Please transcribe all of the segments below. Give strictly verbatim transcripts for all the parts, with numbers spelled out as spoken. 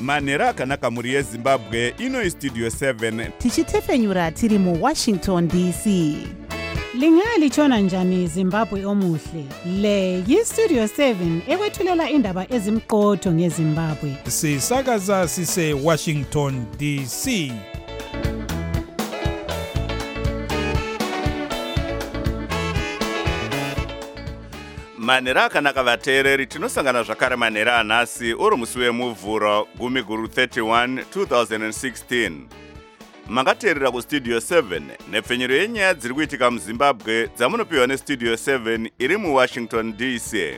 manhero akanaka mhuri yezimbabwe. Ino istudio seven tichitefenyura tiri muwashington D C. Lingalitshona njani Zimbabwe omuhle? Le yistudio seven ekwethulela indaba ezimqotho ngeZimbabwe. Sisakaza sise Washington D C. manhero akanaka vateereri, tinosangana zvakare manhero anhasi uri musi wemuvhuro gumi guru thirty-one two thousand sixteen. Makateerera kustudio seven nepfenyuro yenyaya dziri kuitika muzimbabwe dzamunopiwa nestudio seven iri muwashington D C.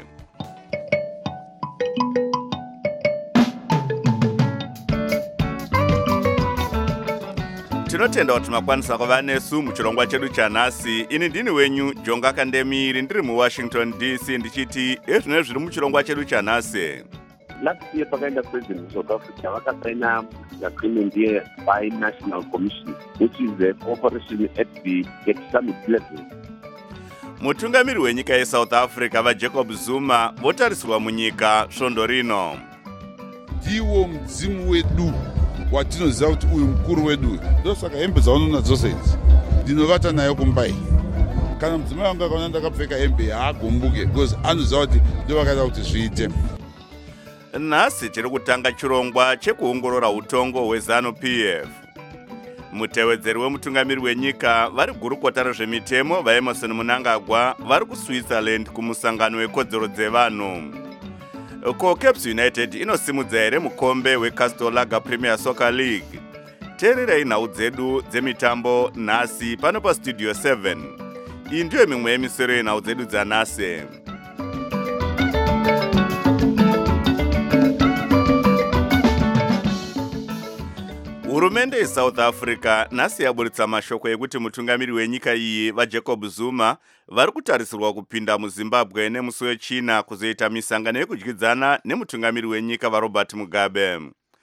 Tinotenda kuti makwanisa kuva nesu muchirongwa chedu chanhasi. Ini ndini wenyu Jonga Kandemiri ndiri muwashington D C ndichiti ezvino zviri muchirongwa chedu chanhasi. Last year pakaenda president South Africa vakasaina agreement ye-Binational Commission, which is a cooperation at the at summit level. Mutungamiri wenyika yeSouth Africa vaJacob Zuma votarisirwa munyika svondo rino. Ndiwo mudzimu wedu watinoziva kuti uyu mukuru wedu. Ndosaka hembe dzaunoona dzose idzi ndinovata nayo kumbai. Kana mudzimai wangu akaona ndakapfeka hembe haagombuke because anoziva kuti ndovakaita kuti zviite. Nhasi tiri kutanga chirongwa chekuongorora utongo hweZANU-P F. Mutevedzeri wemutungamiri wenyika vari gurukota rezvemitemo vaEmmerson Mnangagwa vari kuSwitzerland kumusangano wekodzero dzevanhu. Ko Caps United inosimudza here mukombe weCastor Lager Premier Soccer League. Teererei nhau dzedu dzemitambo nhasi pano pastudio seven. Iyi ndiyo mimwe yemisoro yenhau dzedu dzanhasi. Hurumende yeSouth Africa nhasi yaburitsa mashoko ekuti mutungamiri wenyika iyi vaJacob Zuma vari kutarisirwa kupinda muZimbabwe nemusi wechina kuzoita misangano yekudyidzana nemutungamiri wenyika vaRobert Mugabe.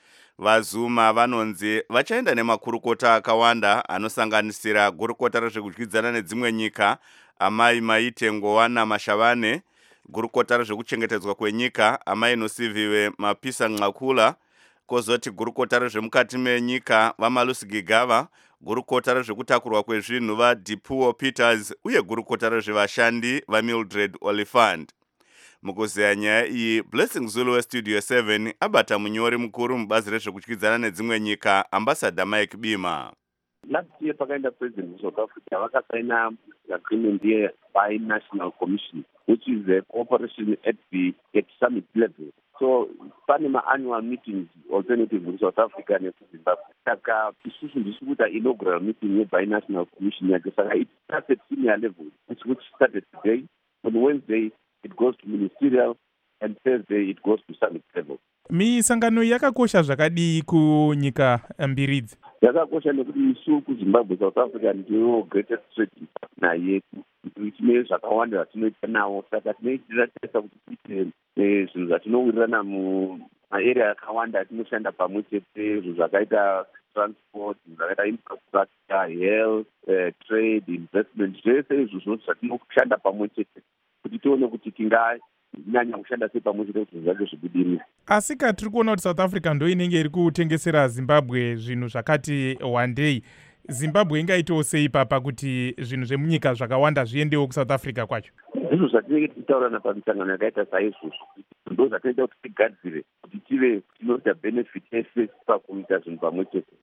VaZuma vanonzi vachaenda nemakurukota akawanda anosanganisira gurukota rezvekudyidzana nedzimwe nyika Amai Maite Ngowana Mashavane, gurukota rezvekuchengetedzwa kwenyika Amai Nosiviwe Mapisa Nqakula, kozoti gurukota rezvemukati menyika vaMalusi Gigava, gurukota rezvekutakurwa kwezvinhu vaDipuo Peters uye gurukota rezvevashandi vaMildred Oliphant. Mukuzeya nyaya iyi, Blessing Zulu westudio seven abata munyori mukuru mubazi rezvekudyidzana nedzimwe nyika Ambassador Mike Bima. Last year pakaenda president South Africa vakasaina agreement ye-Binational Commission, which is a cooperation at the at summit level. So pane ma-annual meetings alternative in South Africa and Zimbabwe. Saka isusu ndisi kuita inaugural meeting ye-Binational Commission yake. Saka it starts at senior level, which which started today. On Wednesday it goes to ministerial and Thursday it goes to summit level. Misangano yakakosha zvakadii kunyika mbiri idzi? Yakakosha nekuti isu kuZimbabwe South Africa ndiyo greatest trading partner yetu. Tine zvakawanda zvatinoita nawo, saka tinoitira tesa kuti tiite zvinhu zvatinowirirana mumaarea akawanda atinoshanda pamwe chete, zvinhu zvakaita transport, zvinhu zvakaita infrastructure, health, uh, trade, investment, zvese izvo zvinhu zvatinoshanda pamwe chete kuti tione kuti tinganyanya kushanda sei pamwe chete kuti zvinhu zvacho zvibudirire. Asi ka tiri kuona kuti South Africa ndo inenge iri kutengesera Zimbabwe zvinhu zvakati wandei. Zimbabwe ingaitawo sei papa kuti zvinhu zvemunyika zvakawanda zviendewo kuSouth Africa kwacho? Izvo zvatinenge tichitaurana pamisangano yakaita saizvozvo ndo zvatoita kuti tigadzire kuti tive tinoita benefit ese pakuita zvinhu pamwe chete.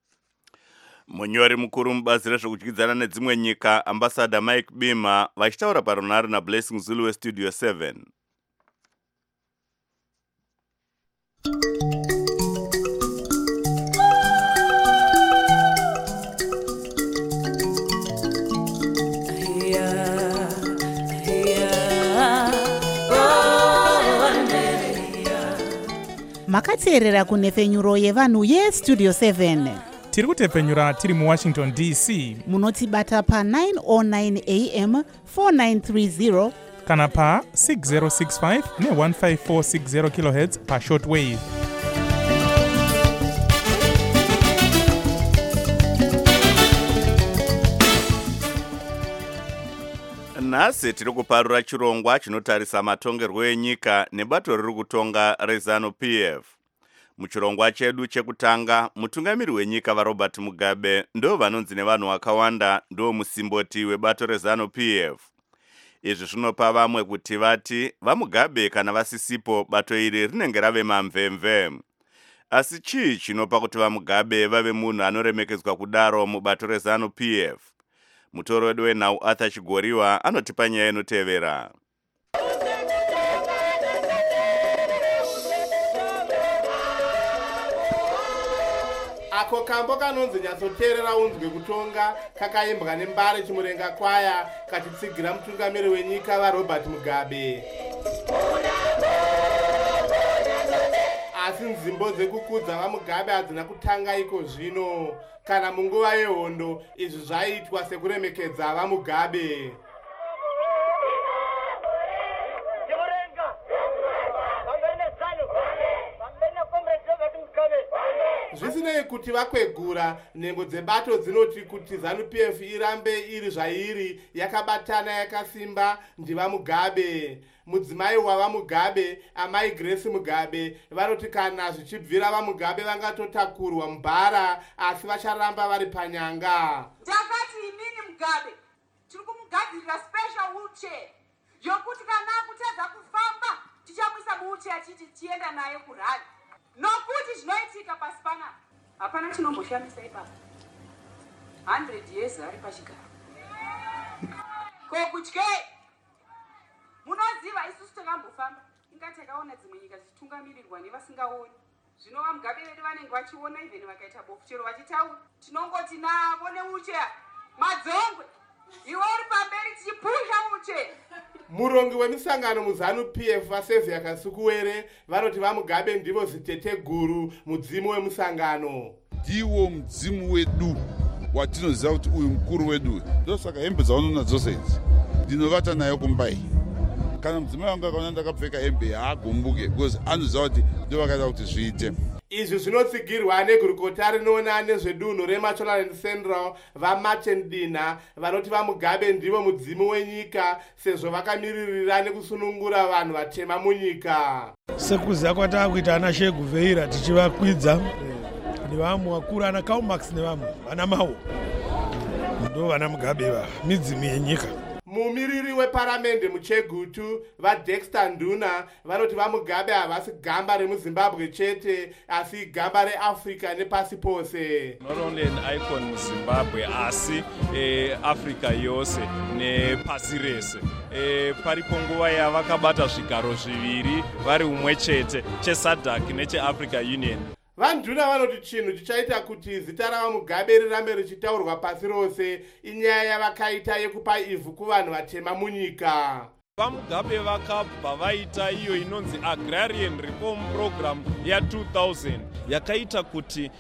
Munyori mukuru mubazi rezvekudyidzana nedzimwe nyika Ambassador Mike Bima vachitaura parunhare naBlessing Zulu westudio seven. Makateerera kunefenyuro yevanhu yestudio seven. Tiri kutefenyura tiri muWashington D C. Munotibata pa nine oh nine A M four nine three zero kana pa six zero six five ne one five four six zero kilohertz pa shortwave. Nhasi tiri kuparura chirongwa chinotarisa matongerwo enyika nebato riri kutonga reZANU-P F. Muchirongwa chedu chekutanga, mutungamiri wenyika vaRobert Mugabe ndo vanonzi nevanhu vakawanda ndo musimboti webato reZANU P F. Izvi zvinopa vamwe kuti vati vaMugabe kana vasisipo bato iri rinenge rave mamvemve. Asi chii chinopa kuti vaMugabe vave munhu anoremekedzwa kudaro mubato reZANU P F? Mutoro wedu wenhau Arthur Chigoriwa anotipa nyaya inotevera. Ako kambo kanonzi nyatsoteerera unzwe kutonga kakaimbwa nembare chimurenga kwaya kachitsigira mutungamiri wenyika vaRobert Mugabe. Asi nzimbo dzekukudza vaMugabe hadzina kutanga iko zvino. Kana munguva yehondo izvi zvaiitwa sekuremekedza vaMugabe. Zvisinei kuti vakwegura, nhengo dzebato dzinoti kuti ZANU P F irambe iri zvairi yakabatana yakasimba ndivaMugabe. Mudzimai wavaMugabe, amai Grace Mugabe, vanoti kana zvichibvira vaMugabe vangatotakurwa mubhara asi vacharamba vari panyanga. Takati inini Mugabe, tiri kumugadzirira special wheelchair yokuti kana akutadza kufamba tichamwisa wheelchair chiti tienda naye kurali. Nokuti zvinoitika pasi panapa hapana chinomboshamisa ipapo. one hundred years ari pachigaro. Kokutye munoziva isusu takambofamba ingati takaona dzimwe nyika dzichitungamirirwa nevasingaoni. Zvino vaMugabe vedu vanenge vachiona even vakaita bofu chero vachitaura tinongoti navo newheelchair madzongwe iwe uri pamberi tichipusha wheelchair. Murongi wemisangano muZANU P F vaSevia Kasukuwere vanoti vaMugabe ndivo zitete guru mudzimu wemusangano. Ndiwo mudzimu wedu watinoziva kuti uyu mukuru wedu. Ndosaka hembe dzaunona dzose idzi ndinovata nayo kumbai. Kana mudzimai wangu akaona ndakapfeka hembe haagombuke because anoziva kuti ndo vakaita kuti zviite. Izvi zvinotsigirwa negurukota rinoona nezvedunhu reMacholand Central vaMartin Dina vanoti vaMugabe ndivo mudzimu wenyika sezvo vakamiririra nekusunungura vanhu vatema munyika. Sekuziva kwataakuita ana Sheguvheira tichivakwidza nevamwe vakuru ana Karl Marx nevamwe vana Mao ndo vana Mugabe va midzimu yenyika. Mumiriri weparamende muChegutu vaDexter Nduna vanoti vaMugabe havasi gamba remuZimbabwe chete asi gamba reAfrica nepasi pose. Not only an icon muZimbabwe asi eh, Africa yose nepasi rese. Eh, paripo nguva yavakabata zvigaro zviviri vari umwe chete cheSADC necheAfrica Union. VaNduna vanoti chinhu chichaita kuti zita ravaMugabe rirambe richitaurwa pasi rose inyaya yavakaita yekupa ivhu kuvanhu vatema munyika. VaMugabe vakabva vaita iyo inonzi Agrarian Reform Program ya two thousand yakaita kuti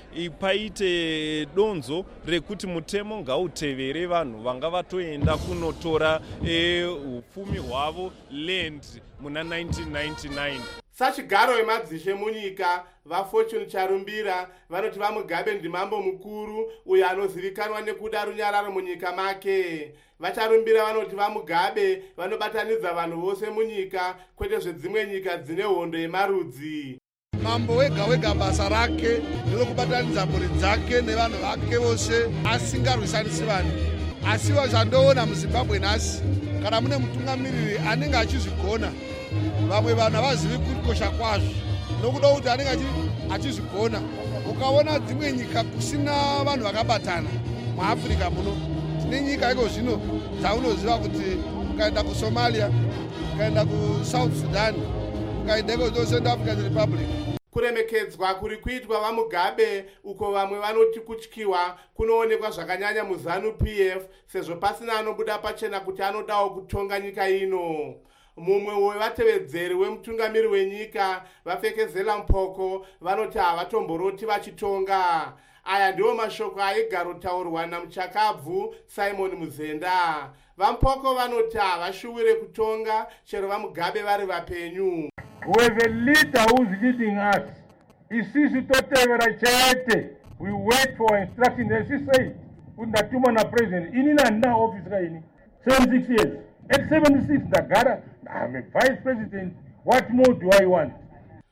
paite donzo rekuti mutemo ngautevere vanhu vanga vatoenda kunotora upfumi hwavo land muna nineteen ninety-nine. Sachigaro wemadzishe munyika vaFortune Charumbira vanoti vaMugabe ndimambo mukuru uyo anozivikanwa nekuda runyararo munyika make. VaCharumbira vanoti vaMugabe vanobatanidza vanhu vose munyika kwete zvedzimwe nyika dzine hondo yemarudzi. Mambo wega wega basa rake ndinokubatanidza mhuri dzake nevanhu vake vose asingarwisanisi vanhu. Asi zvandoona muZimbabwe nhasi kana mune mutungamiriri anenge achizvigona vamwe vanhu havazivi kukosha kwazvo nokuda kuti anenge achizvigona. Ukaona dzimwe nyika kusina vanhu vakabatana muAfrica muno tine nyika iko zvino dzaunoziva kuti ukaenda kuSomalia, ukaenda kuSouth Sudan, ukaenda iko Central African Republic. Kuremekedzwa kuri kuitwa vaMugabe uko vamwe vanoti kutyiwa kunoonekwa zvakanyanya muZANU P F sezvo pasina anobuda pachena kuti anodawo kutonga nyika ino. Mumwe wevatevedzeri wemutungamiri wenyika vaFekezela Mpoko vanoti havatomboroti vachitonga. Aya ndiwo mashoko aigarotaurwa namuchakabvu Simon Muzenda. VaMpoko vanoti havashuwire kutonga chero vaMugabe vari vapenyu. We have a leader who is leading us. Isisi totevera chete. We wait for instructions. As she said, undatuma na president. Inina na office raini. seventy-six years. At seventy-six, Ndagara, I'm a vice president. What more do I want?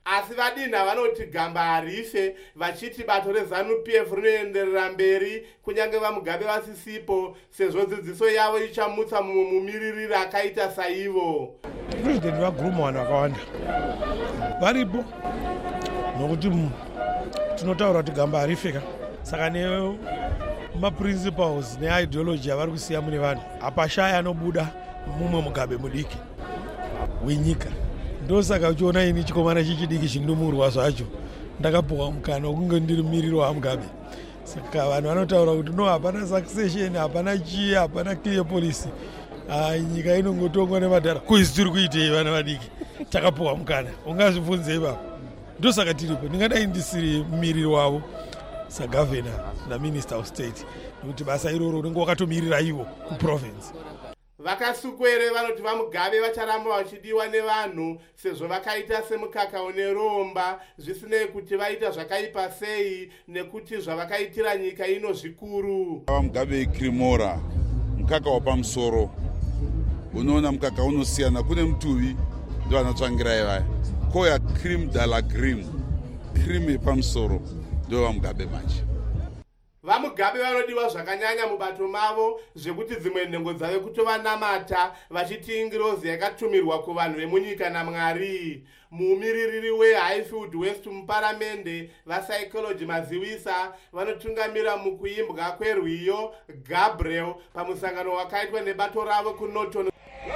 asi vadinha vanoti gamba harife, vachiti bato rezanu P F rinoenderera mberi kunyange vamugabe vasisipo, sezvo dzidziso yavo ichamutsa mumwe mumiririri akaita saivo. President vaguruma vanhu vakawanda varipo, nokuti tinotaura kuti gamba harifeka, saka nemaprinciples neideology avari kusiya mune vanhu hapashaya anobuda mumwe mugabe mudiki wenyika. Ndosaka uchiona ini chikomana chichidiki chindomurwa zvacho ndakapuwa mukana wokunge ndiri mumiriri wamugabe. Saka vanhu vanotaura kuti no, hapana succession, hapana chii, hapana clear policy, nyika inongotongwa nemadhara. Kuizi tiri kuitei vana vadiki? Takapuwa mukana, ungazvibvunze ipapo. Ndosaka tiripo, ndingadai ndisiri mumiriri wavo sagavhena naminister of state, nokuti basa iroro unenge wakatomirira ivo kuprovince. Vakasukwere vanoti vamugabe vacharamba vachidiwa nevanhu sezvo vakaita semukaka une romba, zvisinei kuti vaita zvakaipa sei nekuti zvavakaitira nyika ino zvikuru. Vamugabe ikrimora mukaka wapamusoro, unoona mukaka unosiyana, kune mutuvi ndo vanotsvangirai vaya koya cream dala cream, cream yepamusoro ndo vamugabe manje. Vamugabe vanodiwa zvakanyanya mubato mavo, zvekuti dzimwe nhengo dzave kutovanamata vachiti ingirozi yakatumirwa kuvanhu vemunyika naMwari. Mumiririri weHighfield West muparamende vaPsychology Mazivisa vanotungamira mukuimbwa kwerwiyo Gabriel pamusangano wakaitwa nebato ravo kuNorton.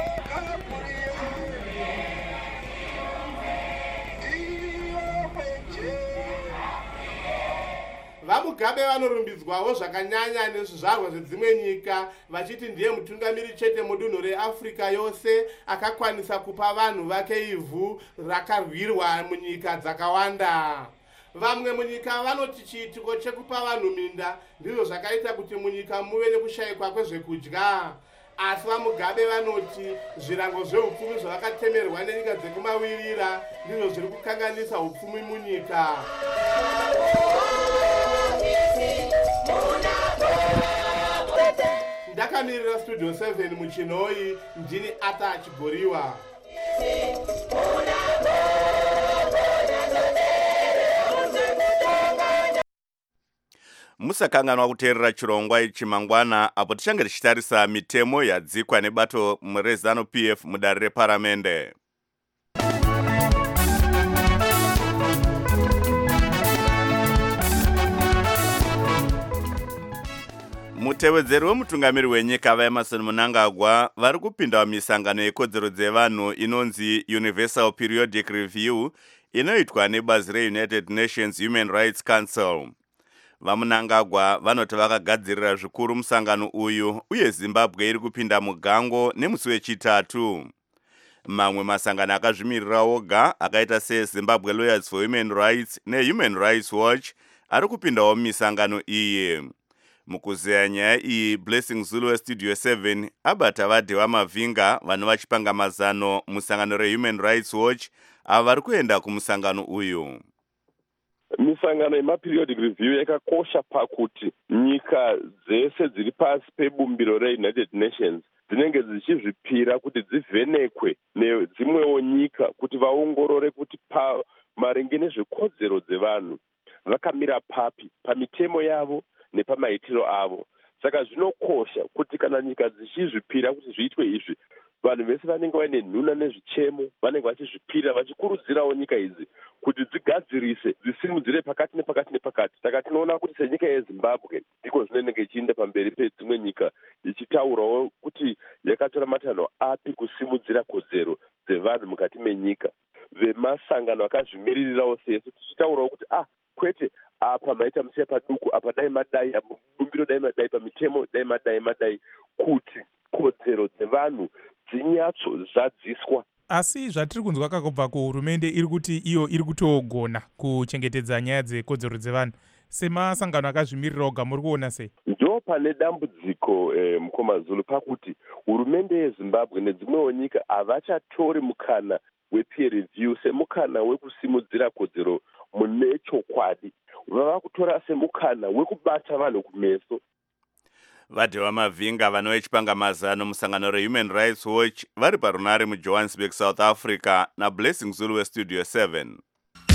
Vamugabe vanorumbidzwawo zvakanyanya nezvizvarwa zvedzimwe nyika, vachiti ndiye mutungamiri chete mudunhu reAfrica yose akakwanisa kupa vanhu vake ivhu rakarwirwa munyika dzakawanda. Vamwe munyika vanoti chiitiko chekupa vanhu minda ndizvo zvakaita kuti munyika muve nekushayikwa kwezvekudya. Asi vamugabe vanoti zvirango zveupfumi zvavakatemerwa nenyika dzekumawirira ndizvo zviri kukanganisa upfumi munyika. Ndakamirira Studio seven muchinoi, ndini Ata Chigoriwa. Musakanganwa kuteerera chirongwa ichi mangwana apo tichange tichitarisa mitemo yadzikwa nebato rezanu P F mudare reparamende. Mutevedzeri wemutungamiri wenyika vaEmerson Mnangagwa vari kupinda misangano yekodzero dzevanhu inonzi Universal Periodic Review inoitwa nebazi reUnited Nations Human Rights Council. VaMnangagwa vanoti vakagadzirira zvikuru musangano uyu uye Zimbabwe iri kupinda mugango nemusi wechitatu. Mamwe masangano akazvimirira oga akaita seZimbabwe Lawyers for Human Rights neHuman Rights Watch ari kupindawo misangano iyi. Mukuzeya nyaya iyi, Blessing Zulu weStudio seven abata vadhe vamavhinga vanhu vachipanga mazano musangano reHuman Rights Watch ava vari kuenda kumusangano uyu. Misangano yemaperiodic review yakakosha pakuti nyika dzese dziri pasi pebumbiro reUnited Nations dzinenge dzichizvipira kuti dzivhenekwe nedzimwewo nyika kuti vaongorore kuti pa maringe nezvekodzero dzevanhu vakamira papi pamitemo yavo nepamaitiro avo. Saka zvinokosha kuti kana nyika dzichizvipira kuti zviitwe izvi, vanhu vese vanenge vaine nhuna nezvichemo vanenge vachizvipira vachikurudzirawo nyika idzi kuti dzigadzirise dzisimudzire pakati nepakati nepakati. Saka tinoona kuti senyika yeZimbabwe ndiko zvinenge ichienda pamberi pedzimwe nyika ichitaurawo kuti yakatora matanho api kusimudzira kodzero dzevanhu mukati menyika. Vemasangano akazvimiririrawo sesu tichitaurawo kuti ah kwete apa maita musiya paduku, apa dai madai, bumbiro dai madai, pamitemo dai madai madai, kuti kodzero dzevanhu dzinyatso zadziswa. Asi zvatiri kunzwa kakobva kuhurumende iri kuti iyo iri kutogona kuchengetedza nyaya dzekodzero dzevanhu, semasangano akazvimirira oga muri kuona sei? Ndo pane dambudziko eh, mukoma Zulu pakuti hurumende yeZimbabwe nedzimwewo nyika havachatori mukana wepeer review semukana wekusimudzira kodzero mune chokwadi, vava kutora semukana wekubata vanhu kumeso. Vadhe vamavhinga vanova vachipanga mazano musangano reHuman Rights Watch vari parunare muJohannesburg, South Africa naBlessing Zulu weStudio seven.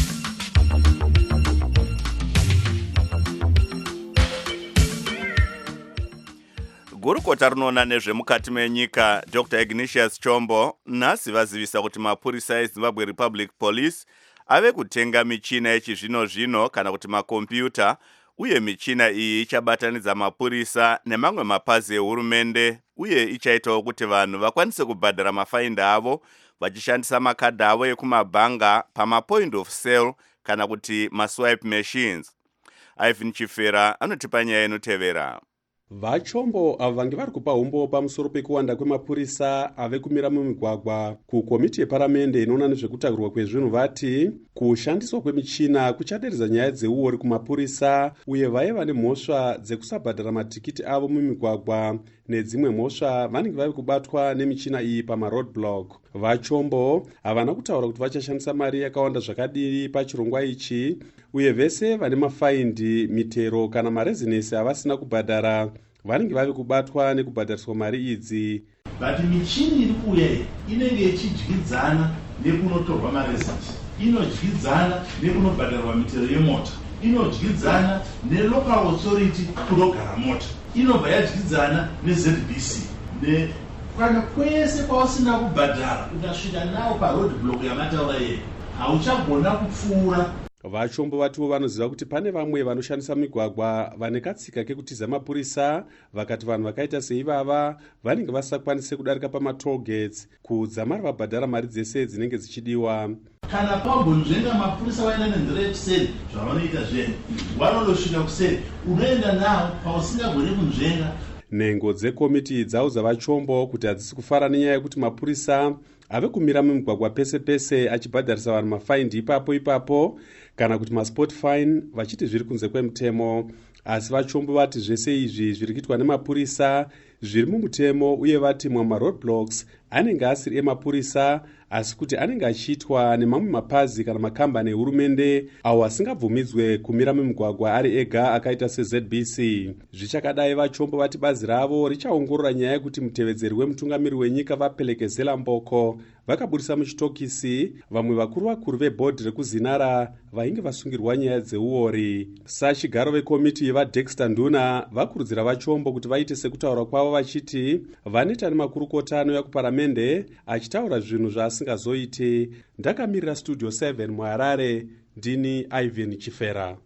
gurukota rinoona nezvemukati menyika Doctor Ignatius Chombo nhasi vazivisa kuti mapurisa eZimbabwe Republic Police ave kutenga michina yechizvino zvino kana kuti makombiyuta, uye michina iyi ichabatanidza mapurisa nemamwe mapazi ehurumende, uye ichaitawo kuti vanhu vakwanise kubhadhara mafaini avo vachishandisa makadhi avo ekumabhanga pamapoint of sale kana kuti maswipe machines. Ivan Chifera anotipa nyaya inotevera. Vachombo avo vange vari kupa umbo pamusoro pekuwanda kwemapurisa ave kumira mumigwagwa kukomiti yeparamende inoona nezvekutakurwa kwezvinhu vati kushandiswa kwemichina kuchaderedza nyaya dzeuori kumapurisa, uye vaiva nemhosva dzekusabhadhara matikiti avo mumigwagwa nedzimwe mhosva vanenge vave kubatwa nemichina iyi pamaroadblock. Vachombo havana kutaura kuti vachashandisa mari yakawanda zvakadii pachirongwa ichi, uye vese vane mafaindi, mitero kana marezinesi avasina kubhadhara vanenge vave kubatwa nekubhadhariswa mari idzi. But michini iri kuuya inenge ichidyidzana nekunotorwa marezinesi, inodyidzana nekunobhadharwa mitero yemota, inodyidzana nelocal authority kunogara mota, inobva yadyidzana neZ B C ne kana kwese kwasina kubhadhara ukasvika nawo paroad block yamataura yeye hauchagona kupfuura. Vachombo vatiwo vanoziva kuti pane vamwe vanoshandisa migwagwa vane katsika kekutiza mapurisa, vakati vanhu vakaita seivava vanenge vasakwanise kudarika pamatoll gates kudzamara vabhadhara mari dzese dzinenge dzichidiwa. Kana pambonzvenga mapurisa vaenda nenzira yekuseri zvavanoita zvenyu vanondosvika kuseri unoenda nawo pausingagone kunzvenga. Nhengo dzekomiti dzaudza Vachombo kuti hadzisi kufara nenyaya yekuti mapurisa ave kumira mumigwagwa pese pese achibhadharisa vanhu mafaindi ipapo ipapo kana kuti masport fine vachiti zviri kunze kwemutemo. Asi Vachombo vati zvese izvi zviri kuitwa nemapurisa zviri mumutemo, uye vati mamwe roadblocks anenge asiri emapurisa asi kuti anenge achiitwa nemamwe mapazi kana makambani ehurumende awo asingabvumidzwe kumira mumigwagwa ari ega akaita seZ B C. Zvichakadai Vachombo vati bazi ravo richaongorora nyaya yekuti mutevedzeri wemutungamiri wenyika vaPelekezela Mboko vakaburisa muchitokisi vamwe vakuru vakuru vebhodhi rekuzinara vainge vasungirwa nyaya dzeuori. Sachigaro vekomiti vaDexter Nduna vakurudzira Vachombo kuti vaite sekutaura kwavo vachiti vaneta nemakurukota anouya kuparamende achitaura zvinhu zvaasingazoiti. Ndakamirira Studio seven muHarare, ndini Ivan Chifera.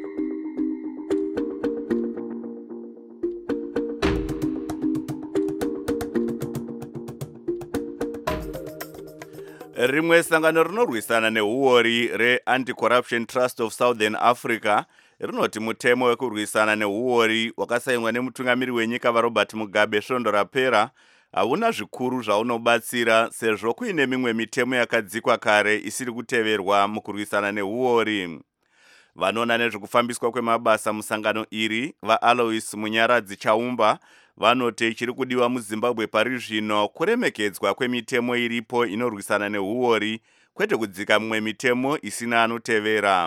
Rimwe sangano rinorwisana neuori reAnti-Corruption Trust of Southern Africa rinoti mutemo wekurwisana neuori wakasainwa nemutungamiri wenyika vaRobert Mugabe svondo rapera hauna zvikuru zvaunobatsira sezvo kuine mimwe mitemo yakadzikwa kare isiri kuteverwa mukurwisana neuori. Vanoona nezvekufambiswa kwemabasa musangano iri vaAlois Munyaradzi Chaumba vanoti chiri kudiwa muZimbabwe pari zvino kuremekedzwa kwemitemo iripo inorwisana neuori, kwete kudzika mimwe mitemo isina anotevera.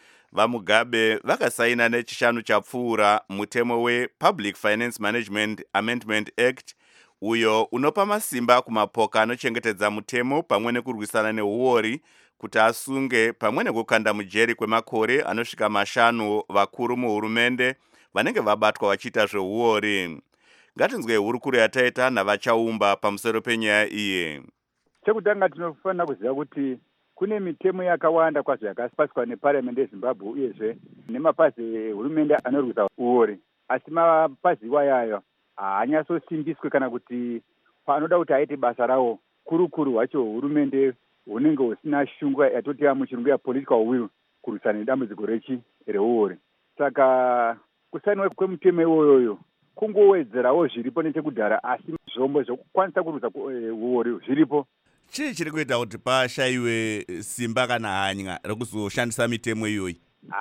VaMugabe vakasaina nechishanu chapfuura mutemo wePublic Finance Management Amendment Act uyo unopa masimba kumapoka anochengetedza mutemo pamwe nekurwisana neuori kuti asunge pamwe nekukanda mujeri kwemakore anosvika mashanu vakuru muhurumende vanenge vabatwa vachiita zveuori. Ngatinzwe hurukuro yataita navaChaumba pamusoro penyaya iyi. Chekutanga tinofanira kuziva kuti kune mitemo yakawanda kwazvo yakapaswa neparliament yeZimbabwe uyezve nemapazi ehurumende anorwisa uori, asi mapazi iwayo haanyatsosimbiswe kana kuti panoda kuti aite basa rawo kurukuru hwacho hurumende hunenge husina shungu yatoti muchirungu yapolitical will kurwisana nedambudziko rechi reuori. Saka kusainwa kwemutemo iwoyoyo kungowedzerawo zviripo nechekudhara, asi zvombo zvokukwanisa kurwisa uori zviripo. Chii chiri kuita kuti pashaiwe simba kana hanya rekuzoshandisa mitemo iyoyi?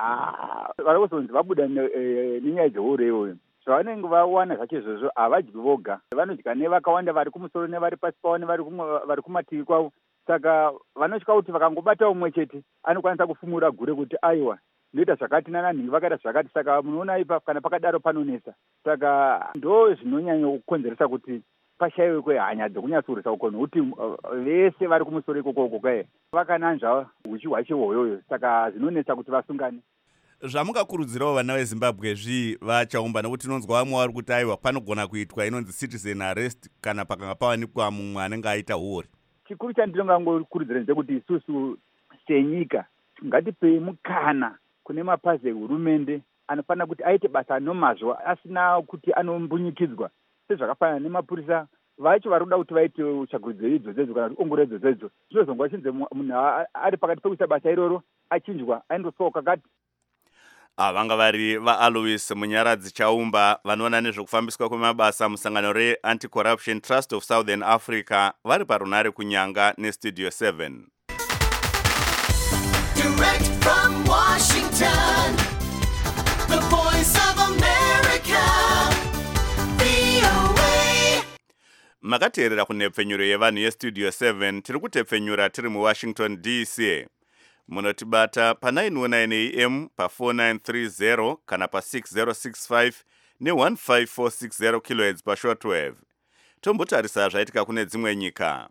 Ah, vari kuzonzi vabuda nenyaya dzeuori iyoyo. Zvavanenge vawana zvacho izvozvo havadyi voga, vanodya nevakawanda vari kumusoro nevari pasi pavo nevari kumativi kwavo. Saka vanotya kuti vakangobata umwe chete anokwanisa kufumura gure kuti aiwa ndoita zvakati nananhingi vakaita zvakati. Saka munoona ipa kana pakadaro panonesa. Saka ndo zvinonyanya kukonzeresa kuti pashaiwe kwehanya dzekunyatsorwisa ukonhi kuti vese vari kumusoro ikoko kwaye vakananzva uchi hwacho hwoyoyo. Saka zvinonesa kuti vasungane. zvamukakurudzirawo vana vezimbabwe zvii vachaumba, nokuti tinonzwa vamwe vari kuti aiwa panogona kuitwa inonzi citizen arrest kana pakanga pawanikwa mumwe anenge aita uori? chikuru chandinongangokurudzira ndechekuti isusu senyika ngatipei mukana kune mapazi ehurumende anofanira kuti aite basa nomazvo asina kuti anombunyikidzwa sezvakafanana nemapurisa vacho vari kuda kuti vaite utsvagurudzo idzodzo kana kuti ongoro idzodzo zvinozonga chinze munhu ari pakati pekuita basa iroro achinjwa aindosoka kakati. Vanga vari vaAlois Munyaradzi Chaumba vanoona nezvekufambiswa kwemabasa musangano re-Anti-Corruption Trust of Southern Africa vari parunare kunyanga nestudio seven. Direct from Washington, the voice of America, V O A. Makateerera kunhepfenyuro yevanhu yestudio seven, tiri kutepfenyura tiri muWashington D C. Munotibata pa nine oh nine A M, pa four nine three zero kana pa six zero six five ne one five four six zero kilohertz pa shortwave. Tombotarisa zvaitika kune dzimwe nyika.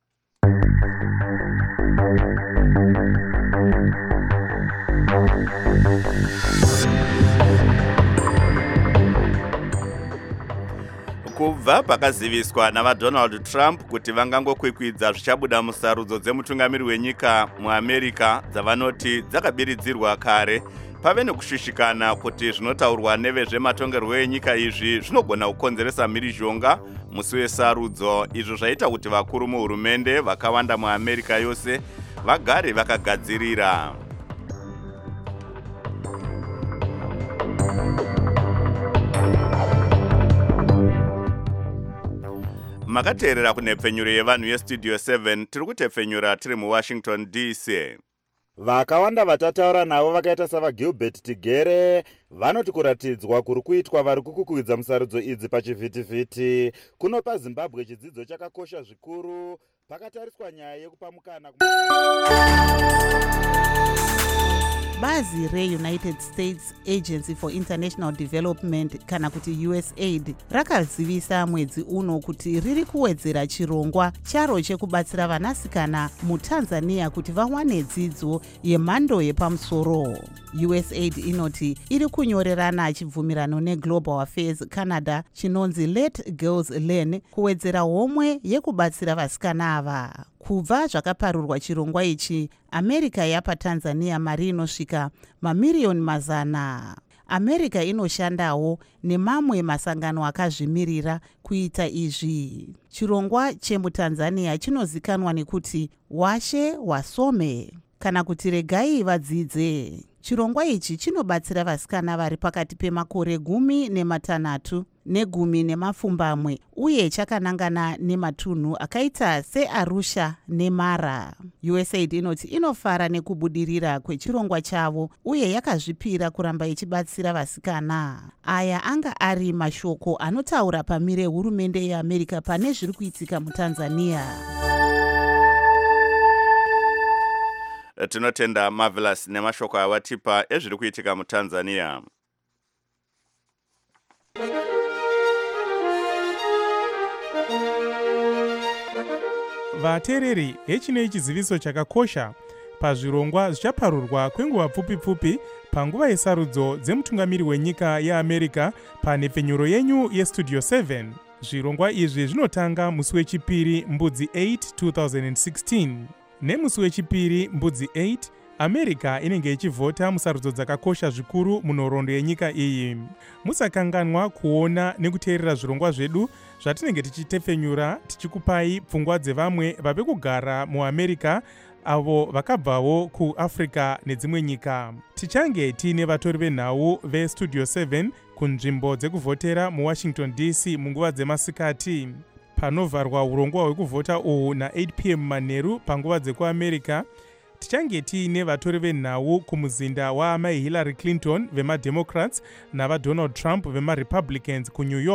Kubva pakaziviswa navaDonald Trump kuti vangangokwikwidza zvichabuda musarudzo dzemutungamiri wenyika muAmerica dzavanoti dzakabiridzirwa kare, pave nekushushikana kuti zvinotaurwa nevezvematongerwo enyika izvi zvinogona kukonzeresa mhirizhonga musi wesarudzo, izvo zvaita kuti vakuru muhurumende vakawanda muAmerica yose vagare vakagadzirira. Makateerera kunhepfenyuro yevanhu yestudio seven, tiri kutepfenyura tiri muWashington D C. Vakawanda vatataura navo vakaita savaGilbert Tigere vanoti kuratidzwa kuri kuitwa vari kukukwidza musarudzo idzi pachivhitivhiti kunopa Zimbabwe chidzidzo chakakosha zvikuru pakatariswa nyaya yekupa mukana. Bazi re-United States Agency for International Development kana kuti U S A I D rakazivisa mwedzi uno kuti riri kuwedzera chirongwa charo chekubatsira vanasikana muTanzania kuti vawane dzidzo yemhando yepamusoro. U S A I D inoti iri kunyorerana chibvumirano neGlobal Affairs Canada chinonzi Let Girls Learn kuwedzera homwe yekubatsira vasikana ava. Kubva zvakaparurwa chirongwa ichi, America yapa Tanzania mari inosvika mamiriyoni mazana. America inoshandawo nemamwe masangano akazvimirira kuita izvi. Chirongwa chemuTanzania chinozikanwa nekuti Washe Wasome kana kuti regai vadzidze. Chirongwa ichi chinobatsira vasikana vari pakati pemakore gumi nematanhatu negumi nemapfumbamwe uye chakanangana nematunhu akaita seArusha neMara. U S A I D inoti inofara nekubudirira kwechirongwa chavo uye yakazvipira kuramba ichibatsira vasikana. Aya anga ari mashoko anotaura pamire hurumende yeAmerica pane zviri kuitika muTanzania. Tinotenda Marvelous nemashoko awatipa ezviri kuitika muTanzania. Vateereri, hechinei chiziviso chakakosha pazvirongwa zvichaparurwa kwenguva pfupi-pfupi panguva yesarudzo dzemutungamiri wenyika yeAmerica panhepfenyuro yenyu yestudio seven. Zvirongwa izvi zvinotanga musi wechipiri mbudzi eight two thousand sixteen. Nemusi wechipiri mbudzi eight, America inenge ichivhota musarudzo dzakakosha zvikuru munhoroondo yenyika iyi. Musakanganwa kuona nekuteerera zvirongwa zvedu zvatinenge tichitepfenyura tichikupai pfungwa dzevamwe vabe kugara muAmerica avo vakabvawo kuAfrica nedzimwe nyika. Tichange tiine vatori venhau vestudio seven kunzvimbo dzekuvhotera muWashington D C munguva dzemasikati. Panovharwa urongwa hwekuvhota uhu na eight p m manheru panguva dzekuAmerica, tichange tiine vatori venhau kumuzinda waamai Hillary Clinton vemaDemocrats navaDonald Trump vemaRepublicans kuNew York.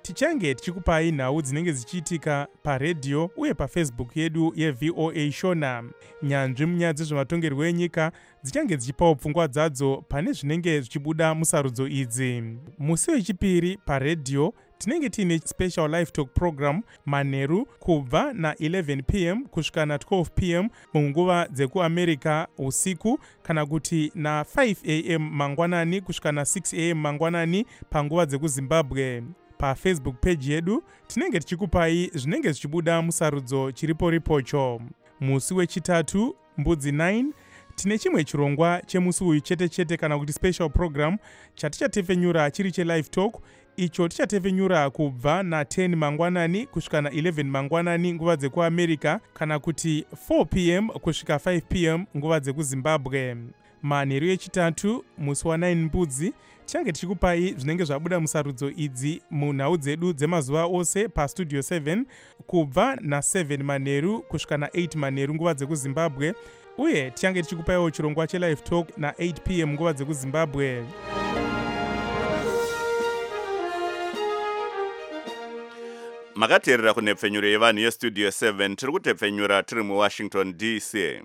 tichange tichikupai nhau dzinenge zichiitika paredhiyo uye pafacebook yedu yevoa shona. Nyanzvi munyaya dzezvematongerwo enyika dzichange dzichipawo pfungwa dzadzo pane zvinenge zvichibuda musarudzo idzi. Musi wechipiri paredhiyo tinenge tiine special live talk program manheru kubva na eleven p m kusvika na twelve p m munguva dzekuamerica usiku, kana kuti na five a m mangwanani kusvika na six a m mangwanani panguva dzekuzimbabwe. PaFacebook page yedu tinenge tichikupai zvinenge zvichibuda musarudzo chiripo ripocho. Musi wechitatu mbudzi nine tine chimwe chirongwa chemusi uyu chete chete kana kuti special program chatichatefenyura chiri chelive talk, icho tichatefenyura kubva na ten mangwanani kusvika na eleven mangwanani nguva dzekuamerica, kana kuti four p m kusvika five p m nguva dzekuzimbabwe. Manheru echitatu musi wa nine mbudzi tichange tichikupai zvinenge zvabuda musarudzo idzi munhau dzedu dzemazuva ose pastudio seven kubva na seven manheru kusvika na eight manheru nguva dzekuzimbabwe, uye tichange tichikupaiwo chirongwa chelive talk na eight p m nguva dzekuzimbabwe. Makateerera kunepfenyuro yevanhu yestudio seven, tiri kutepfenyura tiri muWashington D C.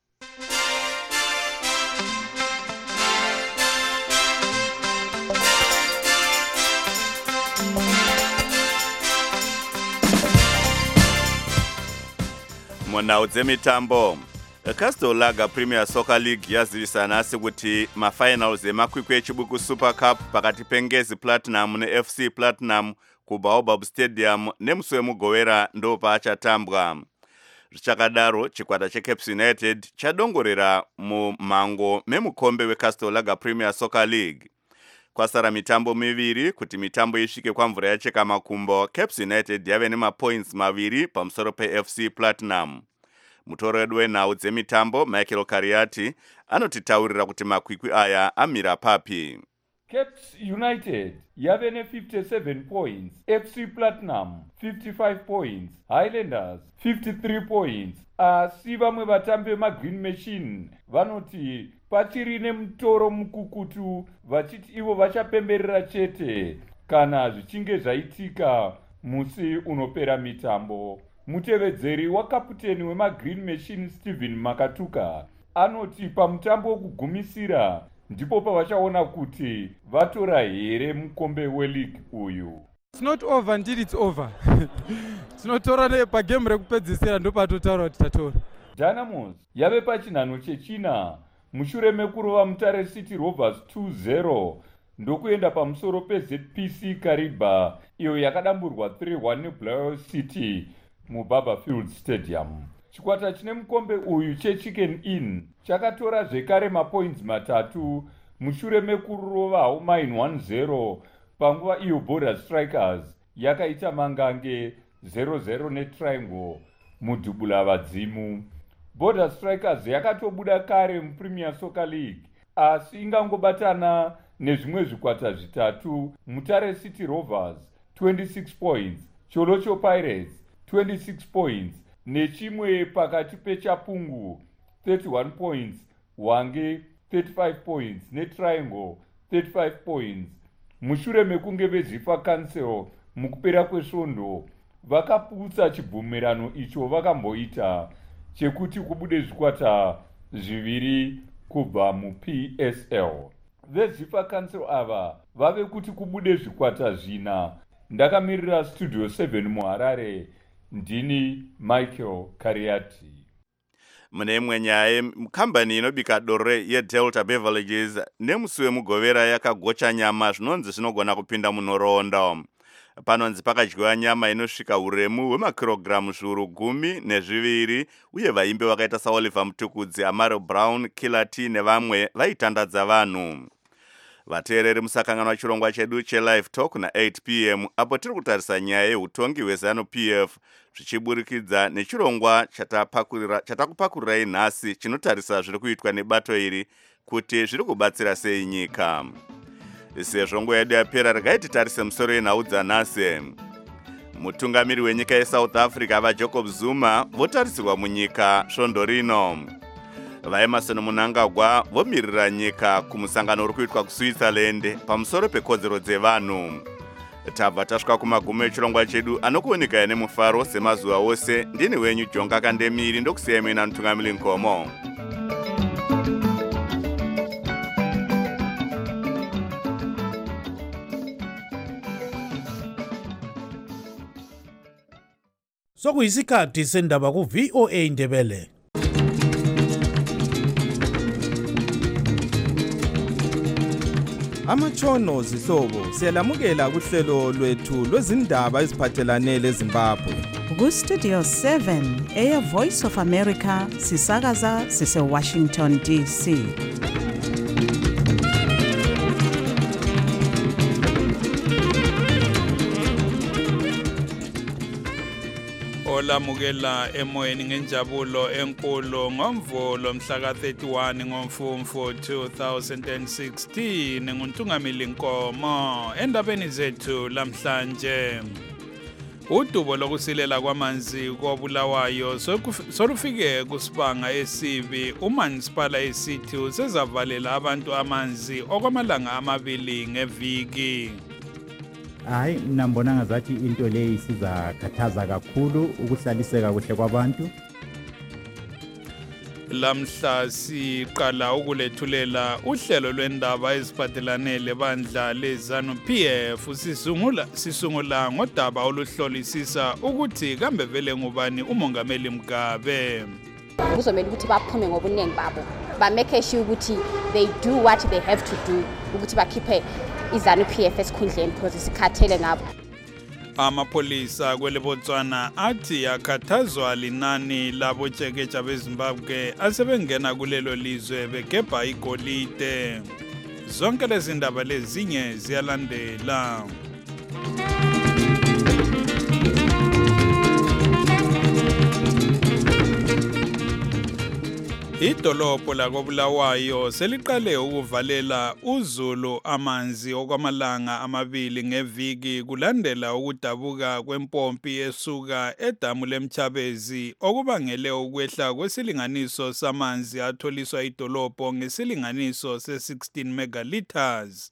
Munhau dzemitambo, Castle Lager Premier Soccer League yazivisa nhasi kuti mafinals emakwikwi echibuku Super Cup pakati peNgezi Platinum neF C Platinum kuBaobab Stadium nemusi weMugowera ndo paachatambwa. Zvichakadaro, chikwata cheCaps United chadongorera mumhango memukombe weCastle Lager Premier Soccer League. Kwasara mitambo miviri kuti mitambo isvike kwamvura yacheka makumbo, Caps United yave nemapoints maviri pamusoro peF C Platinum. Mutoro wedu wenhau dzemitambo Michael Kariati anotitaurira kuti makwikwi aya amira papi. Caps United yave ne fifty-seven points, F C Platinum fifty-five points, Highlanders fifty-three points. Asi vamwe vatambi vemaGreen Machine vanoti pachiri nemutoro mukukutu vachiti ivo vachapemberera chete kana zvichinge zvaitika musi unopera mitambo. Mutevedzeri wakaputeni wemaGreen Machine Stephen Makatuka anoti pamutambo wokugumisira ndipo pavachaona kuti vatora here mukombe weleague uyu. It's not over until it's over. Tinotora pagame rekupedzisira ndo patotaura kuti tatora. Dynamos yave pachinhano chechina mushure mekurova Mutare City Rovers two zero ndokuenda pamusoro peZ P C Kariba iyo yakadamburwa three one neBulawayo City muBarberfield Stadium. Chikwata chine mukombe uyu cheChicken Inn chakatora zvekare mapoints matatu mushure mekurovawo Mine one zero panguva iyo Border Strikers yakaita mangange zero zero neTriangle mudhubula vadzimu. Border Strikers yakatobuda kare muPremier Soccer League asi ingangobatana nezvimwe zvikwata zvitatu. Mutare City Rovers twenty-six points, Cholocho Pirates twenty-six points, nechimwe pakati peChapungu thirty-one points, Wange thirty-five points neTriangle thirty-five points. Mushure mekunge veZifa Council mukupera kwesvondo vakaputsa chibvumirano icho vakamboita chekuti kubude zvikwata zviviri kubva muP S L. VeZifa Council ava vave kuti kubude zvikwata zvina. Ndakamirira Studio seven muHarare, ndini Michael Kariati. Mune imwe nyaya, kambani inobika dore yeDelta Beverages nemusi weMugovera yakagocha nyama zvinonzi zvinogona kupinda munhoroondo. Panonzi pakadyiwa nyama inosvika uremu hwemakirogiramu zviuru gumi nezviviri, uye vaimbi vakaita saOliver Mutukudzi, Amaro Brown, Killer T nevamwe vaitandadza vanhu. Vateereri musakanganwa chirongwa chedu chelive talk na eight p m apo tiri kutarisa nyaya yehutongi hweZanu P F zvichiburikidza nechirongwa chatakupakurirai nhasi chinotarisa zviri kuitwa nebato iri kuti zviri kubatsira sei nyika. Sezvo nguva yedu yapera, regai titarise musoro yenhau dzanhasi. Mutungamiri wenyika yeSouth Africa vaJacob Zuma votarisirwa munyika svondo rino. VaEmmerson Mnangagwa vomirira nyika kumusangano uri kuitwa kuSwitzerland pamusoro pekodzero dzevanhu. tabva tasvika kumagumo echirongwa chedu anokuoneka nemufaro semazuva ose. Ndini wenyu Jonga Kandemiri ndokusiyai muina mutungamiri Nkomo. Sokuyisikhathi sendaba ku V O A Ndebele. Amatshono zihlobo siyalamukela kuhlelo lwethu lwezindaba eziphathelane leZimbabwe. Ku Studio seven eya Voice of America sisakaza sise Washington D C. Olamukela emoyeni ngenjabulo enkulu ngomvulo mhla ka thirty-one ngoMfumfu two thousand sixteen nguntungamili Nkomo. Endabeni zethu lamhlanje, udubo lokusilela kwamanzi koBulawayo solufike kusibanga esibi. Umanisipala esithi usezavalela abantu amanzi okwamalanga amabili ngeviki. Hayi, mina mbona ngazathi into leyi sizakhathaza kakhulu ukuhlaliseka kuhle kwabantu. Lamhla siqala ukulethulela uhlelo lwendaba eziphathelane lebandla leZANU P F. Sisungula sisungula ngodaba oluhlolisisa ukuthi kambe vele ngubani uMongameli Mugabe. Kuzomela ukuthi baphume ngobunengi babo, ba make sure ukuthi they do what they have to do ukuthi bakhiphe iZANU P F esikhundleni because sikhathele ngabo. Amapolisa kwele Botswana athi yakhathazwa linani labo tsheketsha beZimbabwe asebengena kulelo lizwe begebha igolide. Zonke lezi ndaba lezinye ziyalandela. Idolobho lakoBulawayo seliqale ukuvalela uZulu amanzi okwamalanga amabili ngeviki kulandela ukudabuka kwempompi esuka edamu leMchabezi okubangele ukwehla kwesilinganiso samanzi atholiswa idolobho ngesilinganiso se sixteen megaliters.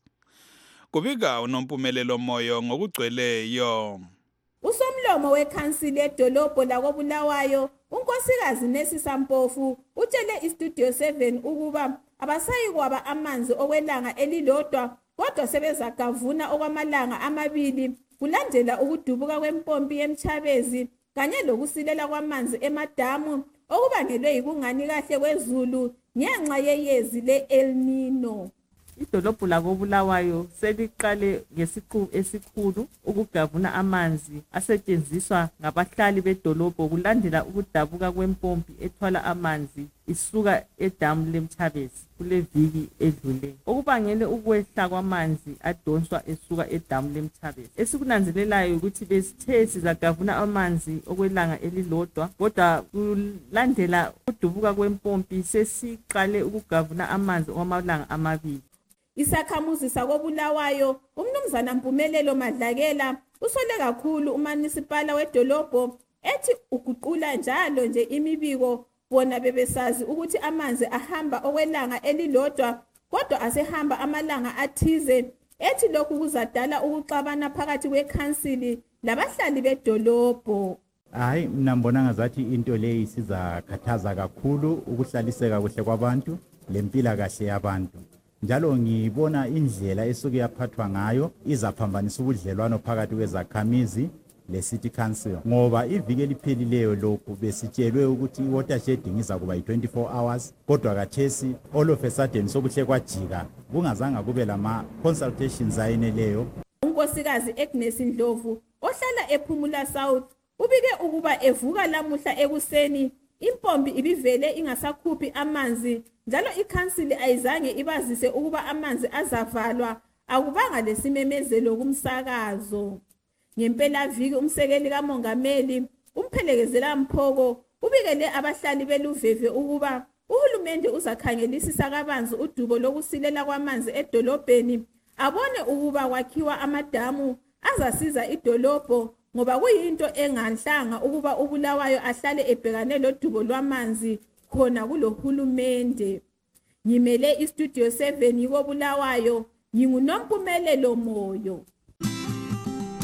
Kubika uNompumelelo Moyo ngokugcweleyo. Usomlomo wekhansili edolobho lakoBulawayo unkosikazi Nesisa Mpofu utshele iStudio seven ukuba abasayi kwaba amanzi okwelanga elilodwa kodwa sebezagavuna okwamalanga amabili kulandela ukudubuka kwempompi yeMchabezi kanye lokusilela kwamanzi emadamu okubangelwe yikungani kahle kwezulu ngenxa yeyezi le-El Nino. Idolobho lakoBulawayo seliqale ngesiqu esikhulu ukugavuna amanzi asetshenziswa ngabahlali bedolobho kulandela ukudabuka kwempompi ethwala amanzi isuka edamu leMchabezi kule viki edlule okubangele ukwehla kwamanzi adonswa esuka edamu leMchabezi. Esikunanzelelayo ukuthi besithe sizagavuna amanzi okwelanga elilodwa kodwa kulandela ukudubuka kwempompi sesiqale ukugavuna amanzi okwamalanga amabili. Isakhamuzi sakoBulawayo umnumzana Mpumelelo Madlakela usole kakhulu umanisipala wedolobho ethi uguqula njalo nje imibiko bona bebesazi ukuthi amanzi ahamba okwelanga elilodwa kodwa asehamba amalanga athize ethi lokhu kuzadala ukuxabana phakathi kwekhansili labahlali bedolobho. Hayi, mina mbona ngazathi into leyi sizakhathaza kakhulu ukuhlaliseka kuhle kwabantu lempilakahle yabantu. Njalo ngibona indlela esuke yaphathwa ngayo izaphambanisa ubudlelwano phakathi kwezakhamizi le-City Council ngoba iviki eliphelileyo lokhu besitshelwe ukuthi i-water shedding izakuba yi-twenty-four hours kodwa kathesi all of a sudden sokuhle kwajika kungazanga kube lama-consultations ayeneleyo. Unkosikazi Agnes Ndlovu ohlala ePhumula South ubike ukuba evuka lamuhla ekuseni impompi ibivele ingasakhuphi amanzi njalo ikhansili ayizange ibazise ukuba amanzi azavalwa akubanga lesimemezelo kumsakazo. Ngempela viki umsekeli kaMongameli uMphelekezela Mphoko ubikele abahlali beluveve ukuba uhulumende uzakhangelisisa kabanzi udubo lokusilela kwamanzi edolobheni abone ukuba kwakhiwa amadamu azasiza idolobho ngoba kuyinto enganhlanga ukuba uBulawayo ahlale ebhekane lodubo lwamanzi khona kulohulumende. Ngimele iStudio seven yikoBulawayo, nginguNompumelelo Moyo.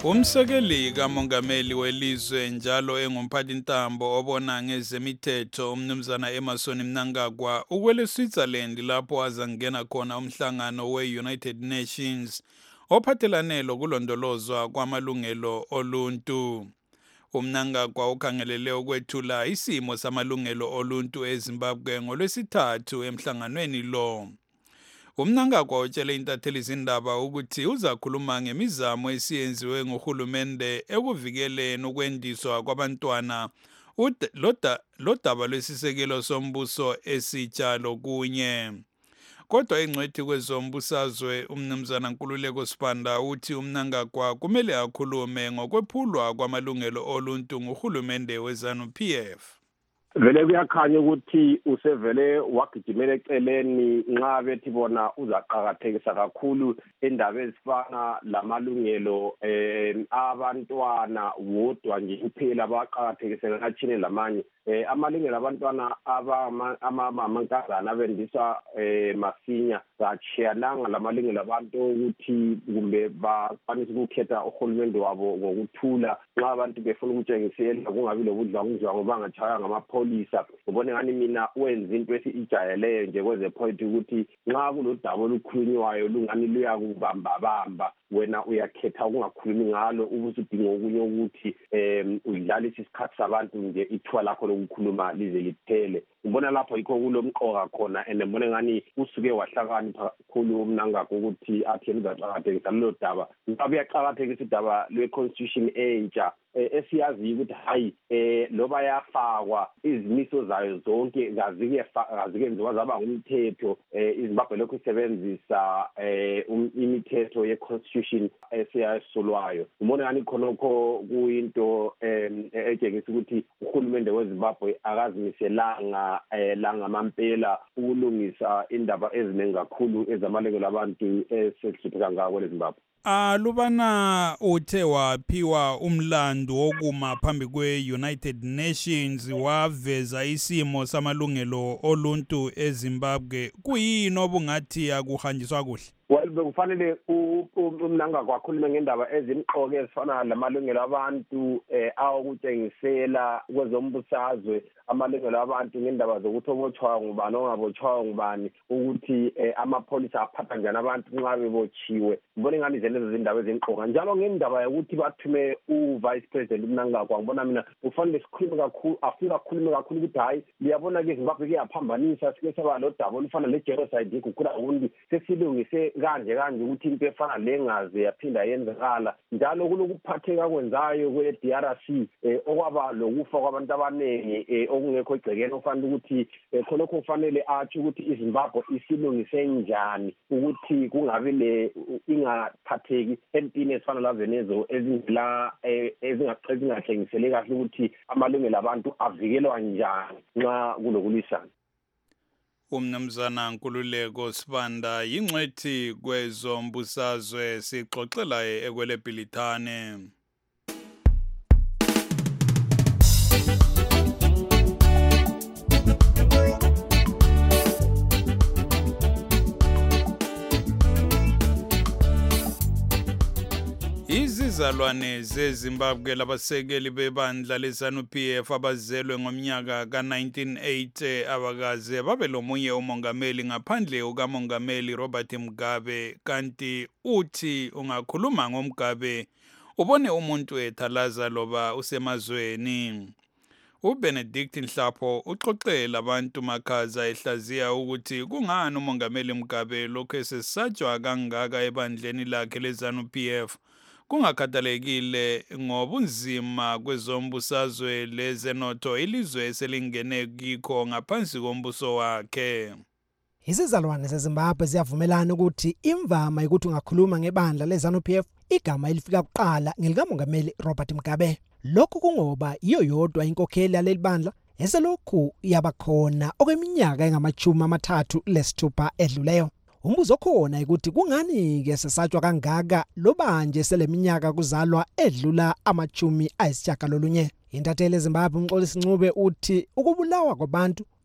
Umsekeli kamongameli welizwe njalo engumphathintambo obona ngezemithetho umnumzana Emerson Mnangagwa ukwele Switzerland lapho azangena khona umhlangano we-United Nations ophathelane lokulondolozwa kwamalungelo oluntu. UMnangagwa ukhangelele ukwethula isimo samalungelo oluntu eZimbabwe ngolwesithathu emhlanganweni lo. UMnangagwa utshele intatheli izindaba ukuthi uzakhuluma ngemizamo esiyenziwe ngohulumende ekuvikeleni ukwendiswa kwabantwana lodaba lwesisekelo sombuso esitsha lokunye. Kodwa ingcwethi kwezombusazwe umnumzana Nkululeko Sibanda uthi uMnangagwa kumele akhulume ngokwephulwa kwamalungelo oluntu ngohulumende weZanu-P F. Vele kuyakhanya ukuthi usevele wagijimela eceleni nxa bethi bona uzaqhakathekisa kakhulu indaba ezifana lamalungelo eh abantwana wodwa nje kuphela abaqhakathekisa kathini lamanye eh amalungelo abantwana abamankazana abendiswa eh masinya kachiyananga lamalungelo abantu ukuthi kumbe bafanele ukukhetha uhulumende wabo ngokuthula nxa abantu befuna ukutshengisela kungabi lobudlwangudlwa ngoba ngachaya ngamapolisa lisa ubone ngani mina wenza into esijayeleyo nje kweze point ukuthi nxa kulodaba olukhulunywayo lungani luya kubamba bamba wena uyakhetha ukungakhulumi ngalo ubusudinga okunye ukuthi em udlalisa isikhathi sabantu nje ithuwa lakho lokukhuluma lize liphele. Ubona lapho yikho kulomqoka khona and mbone ngani usuke wahlakanipha kakhulu uMnangagwa ukuthi athi ngizaqhakathekisa lelo daba. Ngabe uyaqhakathekisa idaba le constitution entsha esiyazi ukuthi hayi eh loba yafakwa izimiso zayo zonke ngazike ngazike njengoba zaba ngumthetho iZimbabwe lokho isebenzisa eh imithetho ye constitution esiyasolwayo. Ubone ngani khonokho kuyinto etshengisa ukuthi uhulumende weZimbabwe akazimiselanga langa mampela ukulungisa indaba eziningi kakhulu ezamalungelo abantu esehlupheka ngako leZimbabwe. Alubana uthe waphiwa umlando wokuma phambi kwe-United Nations waveza isimo samalungelo oluntu eZimbabwe kuyini obungathi akuhanjiswa kuhle? Well bekufanele uMnangagwa akhulume ngendaba ezimqoke ezifana lamalungelo abantu eh awukutshengisela kwezombusazwe amalungelo abantu ngendaba zokuthi obotshwa ngubani ongabotshwa ngubani ukuthi amapolisa aphatha njani abantu nxa bebotshiwe. Ngibona ngani izinto zindaba ezimqoka njalo ngendaba yokuthi bathume uVice President uMnangagwa ngibona mina ufanele sikhulume kakhulu afika akhulume kakhulu ukuthi hayi liyabona ke Zimbabwe kuyaphambanisa sike saba lo daba olufana legenocide kukhula ukuthi sesilungise kanje kanje ukuthi into efana lengaze yaphinda yenzakala njalo kulokuphatheka kwenzayo kwe-D R C okwaba lokufa kwabantu abaningi okungekho igcekeni ofanele ukuthi khonokho kufanele athi ukuthi iZimbabwe isilungise njani ukuthi kungabi le ingaphatheki empini ezifana lazenezo ezingila ezingathengisele kahle ukuthi amalungelo abantu avikelwa njani nxa kulokulisana. Umnumzana Nkululeko Sibanda yingcwethi kwezombusazwe sixoxela ekwele Bhilithane. Izizalwane zeZimbabwe labasekeli bebandla leZanu-P F abazelwe ngomnyaka ka nineteen eighty abakaze babe lomunye umongameli ngaphandle ukamongameli Robert Mugabe kanti uthi ungakhuluma ngoMugabe ubone umuntu ethalaza loba usemazweni. uBenedict Nhlapho uxoxela abantu makhaza ehlaziya ukuthi kungani umongameli Mugabe lokho esesatshwa kangaka ebandleni lakhe leZanu-P F kungakhathalekile ngobunzima kwezombusazwe lezenotho ilizwe eselingene kikho ngaphansi kombuso wakhe. Izizalwane zeZimbabwe ziyavumelana ukuthi imvama ukuthi ungakhuluma ngebandla leZanu-P F igama elifika kuqala ngelikamongameli Robert Mugabe. Lokhu kungoba iyo yodwa inkokheli yaleli bandla eselokhu yabakhona okweminyaka engamachumi amathathu lesithupha edluleyo. Umbuzo khona ukuthi kungani ke sesatshwa kangaka lobanje seleminyaka kuzalwa edlula amachumi ayisitshagalolunye. Intatheli eZimbabwe uMxolisi Ncube uthi ukubulawa kwabantu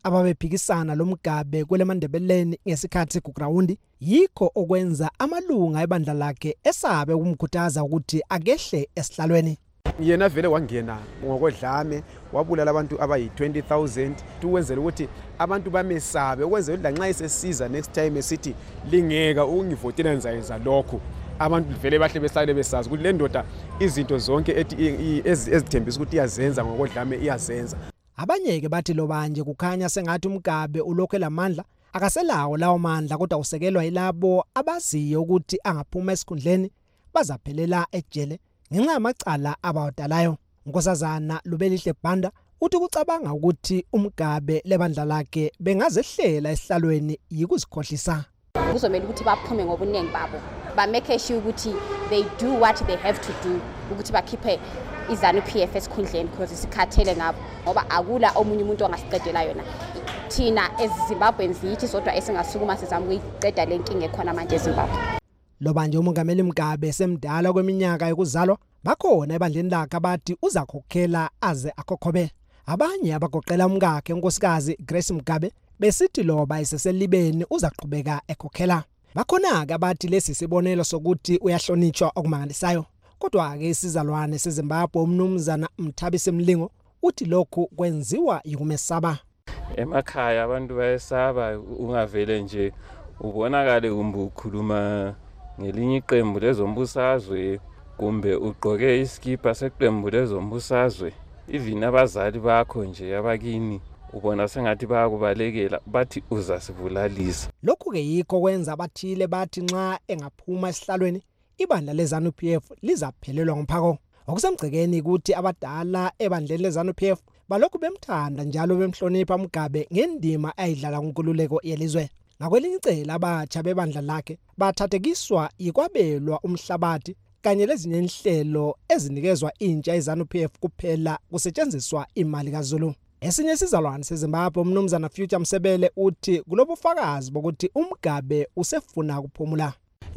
ababephikisana lomgabe kweleMandebeleni ngesikhathi kugrawundi yikho okwenza amalunga ebandla lakhe esabe ukumkhuthaza ukuthi akehle esihlalweni. Yena vele wangena ngokodlame wabulala abantu abayi twenty thousand ukwenzela ukuthi abantu bamesabe ukwenzela ukuthi lanxa isesiza next time esithi lingeka ungivotela nzayenza lokho abantu vele bahle besale besazi ukuthi le ndoda izinto zonke ethi ezithembisa ukuthi iyazenza ngokodlame iyazenza. Abanye ke bathi lo banje kukhanya sengathi umgabe ulokho elamandla akaselawo lawo mandla kodwa usekelwa yilabo abaziyo ukuthi angaphuma esikhundleni bazaphelela ejele ngenxa yamacala abawadalayo. Nkosazana Lubelihle Banda uthi kucabanga ukuthi umgabe lebandla lakhe bengazehlela esihlalweni yikuzikhohlisa. Kuzomela ukuthi baphume ngobuningi babo ba make sure ukuthi they do what they have to do ukuthi bakhiphe izanu P F esikhundleni because isikhathele ngabo ngoba akula omunye umuntu ongasiqedela yona. Thina eZimbabweans yithi sodwa esingasukuma sizama ukuyiqeda lenkinga ekhona manje eZimbabwe. Lo banje umongameli Mugabe semdala kweminyaka yokuzalwa bakhona ebandleni lakhe abathi uzakhokhela aze akhokhobe. Abanye abagoqela umkakhe unkosikazi Grace Mugabe besithi loba iseselibeni uzaqhubeka ekhokhela. Bakhona ke abathi lesi sibonelo sokuthi uyahlonitshwa okumangalisayo. Kodwa ke isizalwane seZimbabwe umnumzana Mthabisi Mlingo uthi lokhu kwenziwa yikumesaba. Emakhaya abantu bayesaba ungavele nje ubonakale umbukhuluma ngelinye iqembu lezombusazwe kumbe ugqoke iskipa seqembu lezombusazwe. Even abazali bakho nje abakini ubona sengathi bayakubalekela bathi uzasibulalisa. Lokhu ke yikho kwenza abathile bathi nxa engaphuma esihlalweni ibandla leZANU P F lizaphelelwa ngomphako. Okusemgcekeni ukuthi abadala ebandleni leZANU P F balokhu bemthanda njalo bemhlonipha Mugabe ngendima ayidlala kunkululeko yelizwe. Ngakwelinye icala abatsha bebandla lakhe bathathekiswa yikwabelwa umhlabathi kanye lezinye inhlelo ezinikezwa intsha yeZANU P F kuphela kusetshenziswa imali kaZulu. Esinye isizalwane seZimbabwe umnumzana Future Msebele uthi kulobufakazi bokuthi umgabe usefuna kuphumula.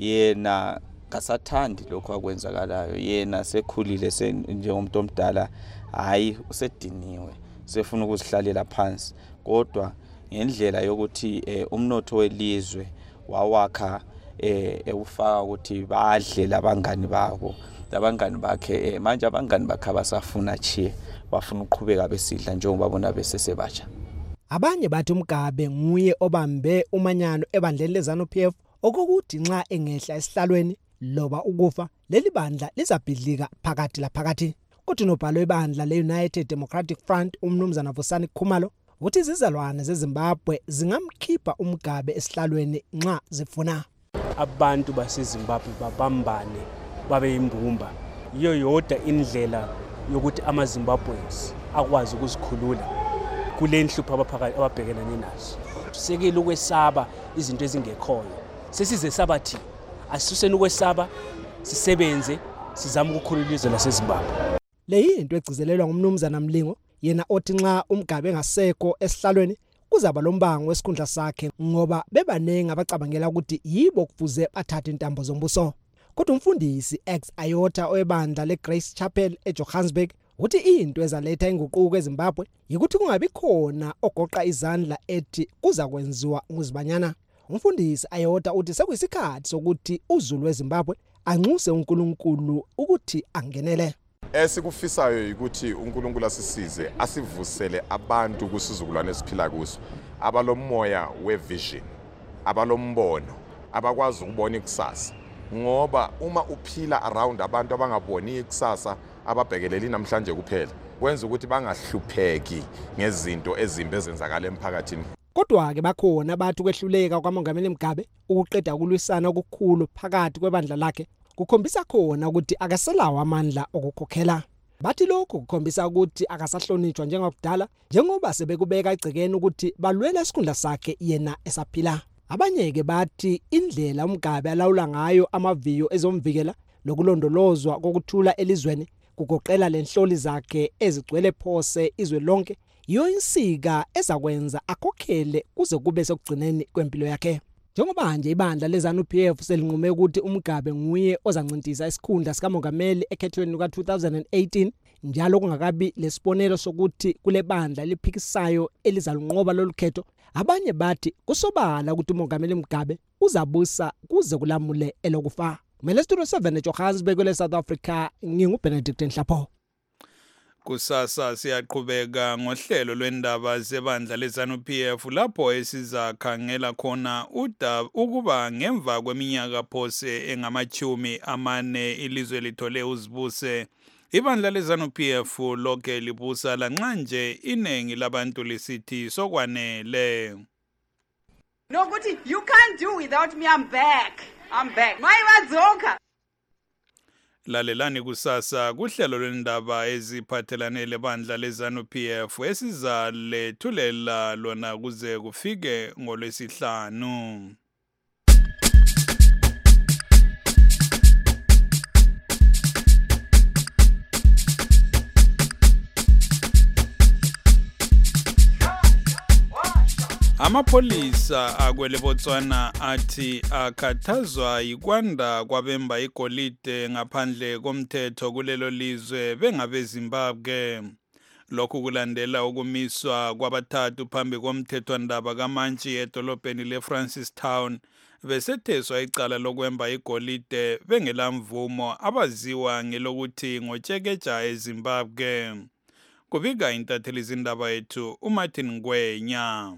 Yena kasathandi lokho akwenzakalayo, yena sekhulile njengomuntu omdala, hayi usediniwe, sefuna ukuzihlalela phansi. Kodwa ngendlela yokuthi eh, umnotho welizwe wawakha eh ewufaka ukuthi badle labangani babo, labangani bakhe eh, manje abangani bakhe basafuna chiye, bafuna ukuqhubeka besidla njengoba bona besesebatsha. Abanye bathi umgabe nguye obambe umanyano ebandleni leZANU P F okukuthi nxa engehla esihlalweni loba ukufa leli bandla lizabhidlika phakathi la phakathi. Kuthi nobhalo ebandla leUnited Democratic Front umnumzana Vusani Khumalo uthi izizalwane zeZimbabwe zingamkhipha umgabe esihlalweni nxa zifuna. Abantu baseZimbabwe babambane babe imbumba. Iyo yodwa indlela yokuthi amaZimbabweans akwazi ukuzikhulula kule nhlupho abaphakathi ababhekana nazo. Sekele ukwesaba izinto ezingekhoyo. Sesize sabathi asisuseni ukwesaba sisebenze sizama ukukhulula izwe laseZimbabwe. Le yinto egcizelelwa ngumnumzana Mlingo yena othi nxa umgabe engasekho esihlalweni kuzaba lombango wesikhundla sakhe ngoba bebanengi abacabangela ukuthi yibo kufuze bathathe intambo zombuso. Kodwa umfundisi ex Ayota oyebandla leGrace Chapel eJohannesburg uthi into ezaletha inguquko eZimbabwe yikuthi kungabi khona ogoqa izandla ethi kuza kwenziwa nguzibanyana. Umfundisi Ayota uthi sekuyisikhathi sokuthi uZulu weZimbabwe anxuse uNkulunkulu ukuthi angenele. Esikufisayo ukuthi uNkulunkulu asisize asivusele abantu kusizukulwane esiphila kuso abalomoya wevision, abalombono, abakwazi ukubona ikusasa. Ngoba uma uphila around abantu abangaboni ikusasa ababhekeleli namhlanje kuphela kwenza ukuthi bangahlupheki ngezinto ezimbi ezenzakala emphakathini. Kodwa ke bakhona abantu kwehluleka kwaMongameli Mugabe ukuqeda ukulwisana okukhulu phakathi kwebandla lakhe kukhombisa khona ukuthi akaselawo amandla okukhokhela. Bathi lokho kukhombisa ukuthi akasahlonitshwa njengokudala njengoba sebekubeka igcekeni ukuthi balwela isikhundla sakhe yena esaphila. Abanye ke bathi indlela uMgabe alawula ngayo amaviyo ezomvikela lokulondolozwa kokuthula elizweni kugoqela lenhloli zakhe ezigcwele phose izwe lonke iyo insika ezakwenza akhokhele kuze kube sekugcineni kwempilo yakhe. Njengoba nje ibandla leZANU P F selinqume ukuthi uMgabe nguye ozancintisa isikhundla sikamongameli ekhethweni luka two thousand eighteen njalo kungakabi lesibonelo sokuthi kule bandla liphikisayo elizalunqoba lolukhetho. Abanye bathi kusobala ukuthi uMongameli Mugabe uzabusa kuze kulamule elokufa. Mele Studio seven eJohannesburg le South Africa, nginguBenedict Nhlapho. Kusasa siyaqhubeka ngohlelo lwendaba zebandla leZANU-P F lapho esizakhangela khona udaba ukuba ngemva kweminyaka phose engamachumi amane ilizwe lithole uzibuse. Ibandla leZANU-P F lokhe libusa lanxa nje inengi labantu lisithi sokwanele. Nokuthi you can't do without me, I'm back. I'm back. Mayiwadzoka. Lalelani kusasa kuhlelo lwendaba eziphathelane lebandla leZANU-P F esizalethulela lona kuze kufike ngolwesihlanu. Amapolisa akwele Botswana athi akhathazwa yikwanda kwabemba igolide ngaphandle komthetho kulelo lizwe bengabe Zimbabwe. Lokhu kulandela ukumiswa kwabathathu phambi komthethwandaba kaMantshi edolobheni leFrancistown besetheswa icala lokwemba igolide bengelamvumo abaziwa ngelokuthi ngotshekeja eZimbabwe. Kubika intatheli zindaba yethu uMartin Ngwenya.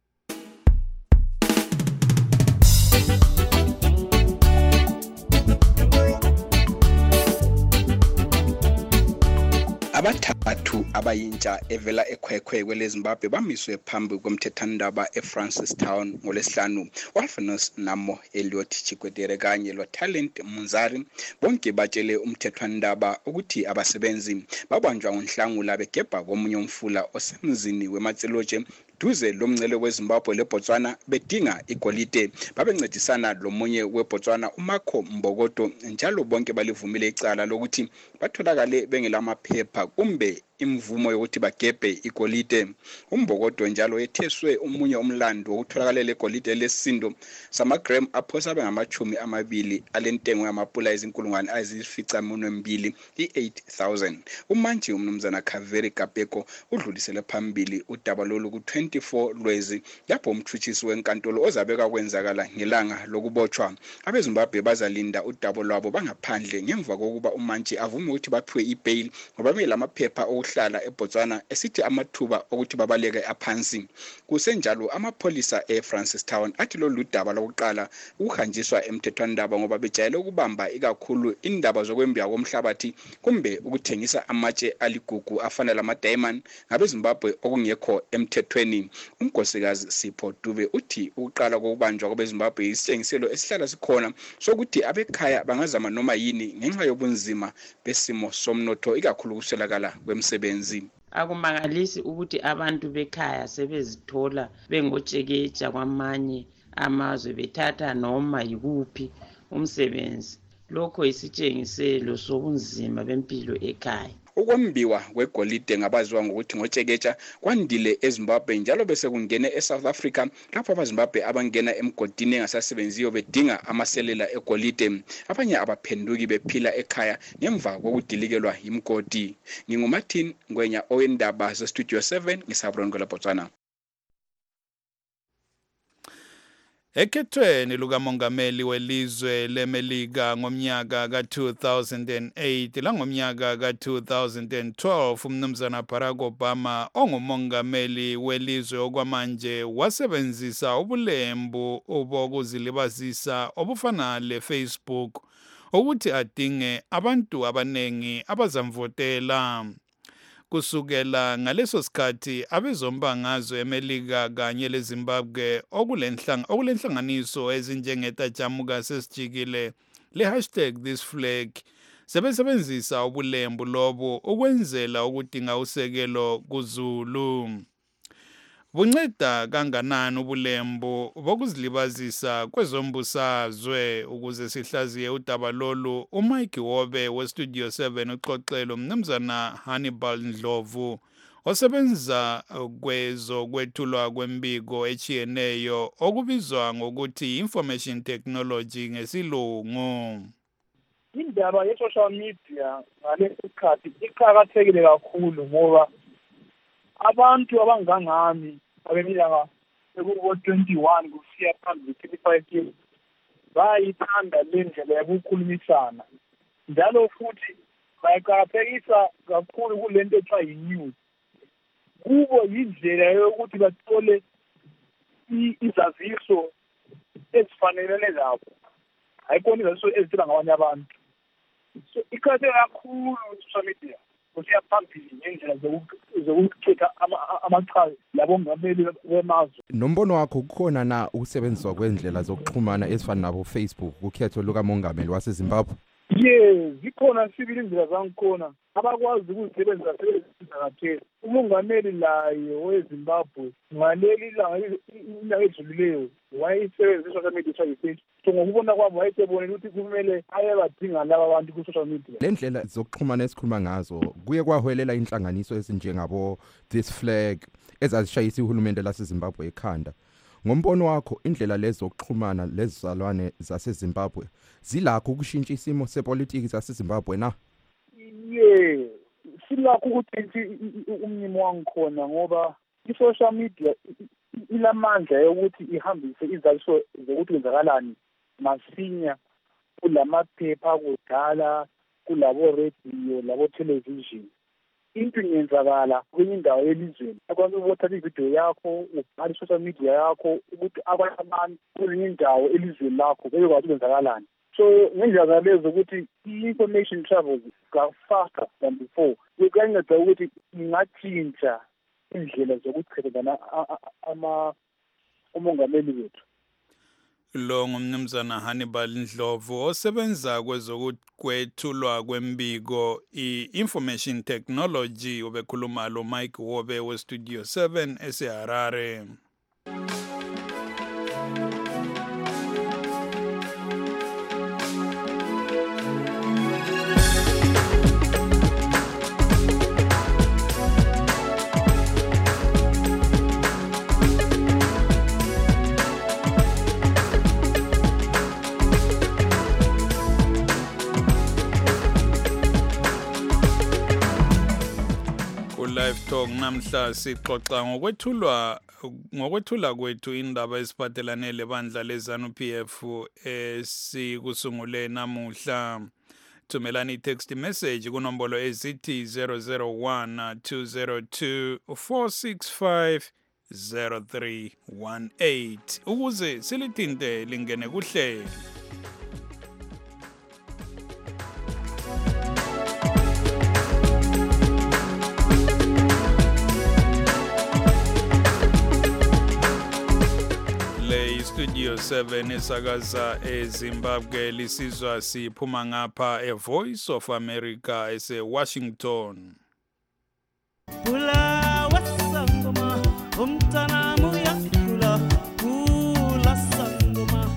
Abathathu abayintsha evela ekhwekhwe kweleZimbabwe bamiswe phambi komthethwandaba eFrancistown ngolesihlanu. Walfanus Namo, Elliot Chikwedere kanye loTalent Munzari bonke batshele umthethwandaba ukuthi abasebenzi babanjwa ngoNhlangula begebha komunye umfula osemzini weMatsiloche duze lomncele weZimbabwe leBotswana bedinga igolide. Babencedisana lomunye weBotswana uMarco Mbokodo njalo bonke balivumile icala lokuthi batholakale bengelamaphepha kumbe imvumo yokuthi bagebhe igolide. Umbokodo njalo etheswe umunye umlando wokutholakala legolide lesindo samagram aphosa bengamachumi amabili alentengo yamapula ezinkulungwane eziyisificamunwembili i-eight thousand. Umantshi umnumzana Kaveri Kapeko udlulisele phambili udaba lolu ku twenty-four Lwezi lapho umthutshisi wenkantolo ozabeka kwenzakala ngelanga lokubotshwa. AbeZimbabwe bazalinda udaba lwabo bangaphandle ngemva kokuba umantshi avume ukuthi baphiwe ibail ngoba belamaphepha hlala eBotswana esithi amathuba ukuthi babaleke aphansi. Kusenjalo amapolisa eFrancistown athi lolu daba lokuqala ukuhanjiswa emthethwandaba ngoba bejayele ukubamba ikakhulu indaba zokwembiwa komhlabathi kumbe ukuthengisa amatshe aligugu afana lama diamond ngabeZimbabwe okungekho emthethweni. Unkosikazi Sipho Dube uthi ukuqala kokubanjwa kwabeZimbabwe isitshengiselo esihlala sikhona sokuthi abekhaya bangazama noma yini ngenxa yobunzima besimo somnotho ikakhulu kuswelakala kwemsebenzi. Akumangalisi ukuthi abantu bekhaya sebezithola bengotshekeja kwamanye amazwe bethatha noma yikuphi umsebenzi. Lokho isitshengiselo sobunzima bempilo ekhaya. Ukwembiwa kwegolide ngabaziwa ngokuthi ngotshekeja kwandile eZimbabwe njalo bese kungene eSouth Africa lapho abaZimbabwe abangena emgodini engasasebenziyo bedinga amaselela egolide. Abanye abaphenduki bephila ekhaya ngemva kokudilikelwa yimgodi. NginguMartin Ngwenya owendaba zeStudio seven ngisabrongo laBotswana. Ekhethweni lukamongameli welizwe leMelika ngomnyaka ka two thousand eight langomnyaka ka two thousand twelve umnumzana Barack Obama ongumongameli welizwe okwamanje wasebenzisa ubulembu obokuzilibazisa obufana leFacebook ukuthi adinge abantu abanengi abazamvotela. Kusukela ngaleso sikhathi abezombangazwe eMelika kanye leZimbabwe okulenhlanga okulenhlanganiso ezinjengetajamuka sesijikile le hashtag this flag sebesebenzisa ubulembu lobo ukwenzela ukudinga usekelo kuZulu. Bunceda kanganani ubulembu bokuzilibazisa kwezombusazwe ukuze sihlaziye udaba lolu uMike Wobe weStudio seven uxoxelo mnumzana Hannibal Ndlovu osebenza kwezokwethulwa kwembiko echiyeneyo okubizwa ngokuthi information technology ngesilungu. indaba ye-social media ngalesi sikhathi iqakathekile kakhulu ngoba abantu abangangami abeminyaka ekubo twenty-one kusiya phambili thirty-five years bayithanda le ndlela yokukhulumisana njalo futhi bayiqakathekisa kakhulu kule nto ethiwa yi-news. Kubo yindlela yokuthi bathole izaziso ezifanelene zabo, hayikhona izaziso ezithela ngabanye abantu. So iqakatheke kakhulu i-social media kusiya phambili ngendlela zokukhetha amachaza labongameli bemazwe. Nombono wakho kukhona na ukusebenziswa kwendlela zokuxhumana ezifana nabo Facebook kukhetho lukamongameli waseZimbabwe? Yes, zikhona sibili indlela zangikhona abakwazi ukuzisebenzisa sebenzisa kathesi. Umongameli laye weZimbabwe ngaleli ilanga edlulileyo wayisebenzisa social media Facebook. So ngokubona kwami wayesebonile ukuthi kumele ayebadinga laba bantu ku-social media. Le ndlela zokuxhumana esikhuluma ngazo kuye kwaholela inhlanganiso ezinjengabo This Flag ezazishayisa uhulumende laseZimbabwe ekhanda. Ngombono wakho indlela lezo zokuxhumana lezizalwane zaseZimbabwe zilakho ukushintsha isimo sepolitiki zaseZimbabwe na? Yeah, silakho ukuthi umnyimo wangikhona ngoba i-social media ilamandla yokuthi ihambise izaziso zokuthi kwenzakalani masinya kulamaphepha kudala kulabo radio labo television. Into ingenzakala kwenye indawo elizweni akwazi ukuthatha ivideo yakho ubhala social media yakho ukuthi abanye abantu kwenye indawo elizweni lakho bekwazi ukwenzakalani. So ngendlela lezo ukuthi i-information travels faster than before. Kuyanceda ukuthi ingathintsha indlela zokuchebelana ama umongameli wethu. Lo ngumnumzana Hannibal Ndlovu osebenza kwezokwethulwa kwembiko i-information technology obekhuluma lo Mike Wobe we Studio seven eseHarare. Live Talk namhla sixoxa ngokwethulwa ngokwethula kwethu indaba esiphathelane lebandla leZANU P F esikusungule namuhla. Thumelani text message kunombolo ezithi zero zero one two zero two four six five zero three one eight ukuze silithinte lingene kuhlelo. Studio seven esakaza eZimbabwe lisizwa siphuma ngapha e Voice of America ese Washington. Pula wasangoma umtana muya pula pula sangoma.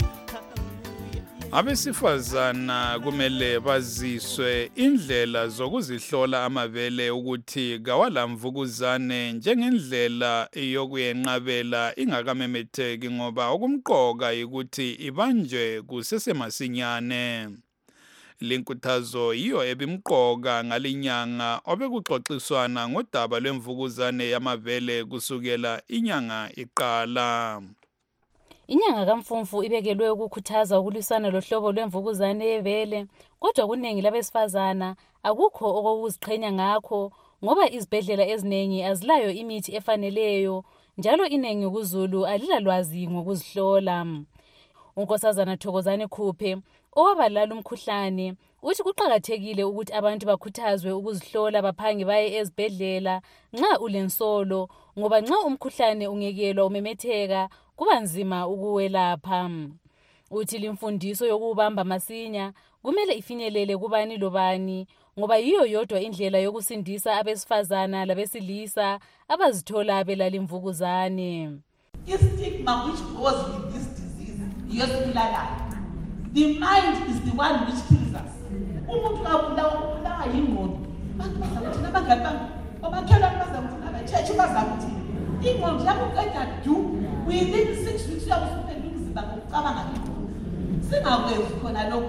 Abesifazana kumele baziswe indlela zokuzihlola amabele ukuthi kawalamvukuzane njengendlela yokuyenqabela ingakamemetheki ngoba okumqoka ukuthi ibanjwe kusesemasinyane. Linkuthazo iyo ebimqoka ngalinyanga obekuxoxiswana ngodaba lwemvukuzane yamabele kusukela inyanga iqala. Inyanga kaMfumfu ibekelwe ukukhuthaza ukulwisana lohlobo lwemvukuzane yebele, kodwa kuningi labesifazana akukho okuziqhenya ngakho ngoba izibhedlela eziningi azilayo imithi efaneleyo njalo iningi kuZulu alilalwazi ngokuzihlola. Unkosazana Thokozani Khuphe owabalala umkhuhlane uthi kuqhakathekile ukuthi abantu bakhuthazwe ukuzihlola baphange baye ezibhedlela nxa ulensolo ngoba nxa umkhuhlane ungekelwa umemetheka kuba nzima ukuwelapha. Uthi limfundiso yokubamba masinya kumele ifinyelele kubani lobani ngoba yiyo yodwa indlela yokusindisa abesifazana labesilisa abazithola belala imvukuzane. Stigma which goes with this disease yesibulala. The mind is the one which kills us. Umuntu abulawa ubulawa yingqondo. Abantu bazakuthi nabangani bami omakhelwane bazakuthi abachechi bazakuthi ingqondo yakho qeda du within six weeks uyakusuphela umzimba ngokucabanga ngingqondo. Singakwenzi khona lokho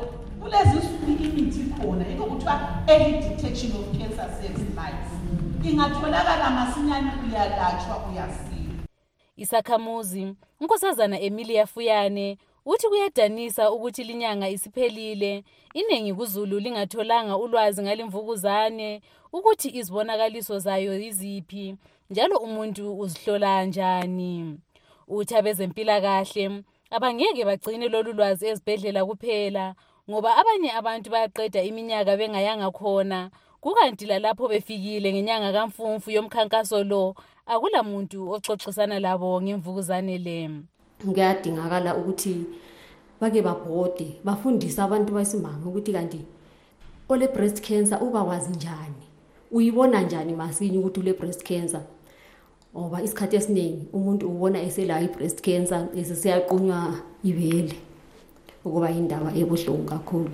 kulezi nsuku imithi ikhona yikho kuthiwa early detection of cancer saves lives. Ingatholakala masinyane uyalatshwa uyasila. Isakhamuzi unkosazana Emilia Fuyane uthi kuyadanisa ukuthi linyanga isiphelile iningi kuZulu lingatholanga ulwazi ngalimvukuzane ukuthi izibonakaliso zayo yiziphi njalo umuntu uzihlola kanjani. Uthi abezempilakahle abangeke bagcine lolu lwazi ezibhedlela kuphela ngoba abanye abantu bayaqeda iminyaka bengayanga khona kukanti lapho befikile ngenyanga kaMfumfu yomkhankaso lo akula muntu oxoxisana labo ngemvukuzane le. Kuyadingakala ukuthi bake babhode bafundise abantu basimama ukuthi kanti ole breast cancer uba wazi njani, uyibona njani masinye ukuthi ule breast cancer. Oba isikhathi esiningi umuntu ubona esela i breast cancer esesiyaqunywa ibele ukuba indaba ebuhlungu kakhulu.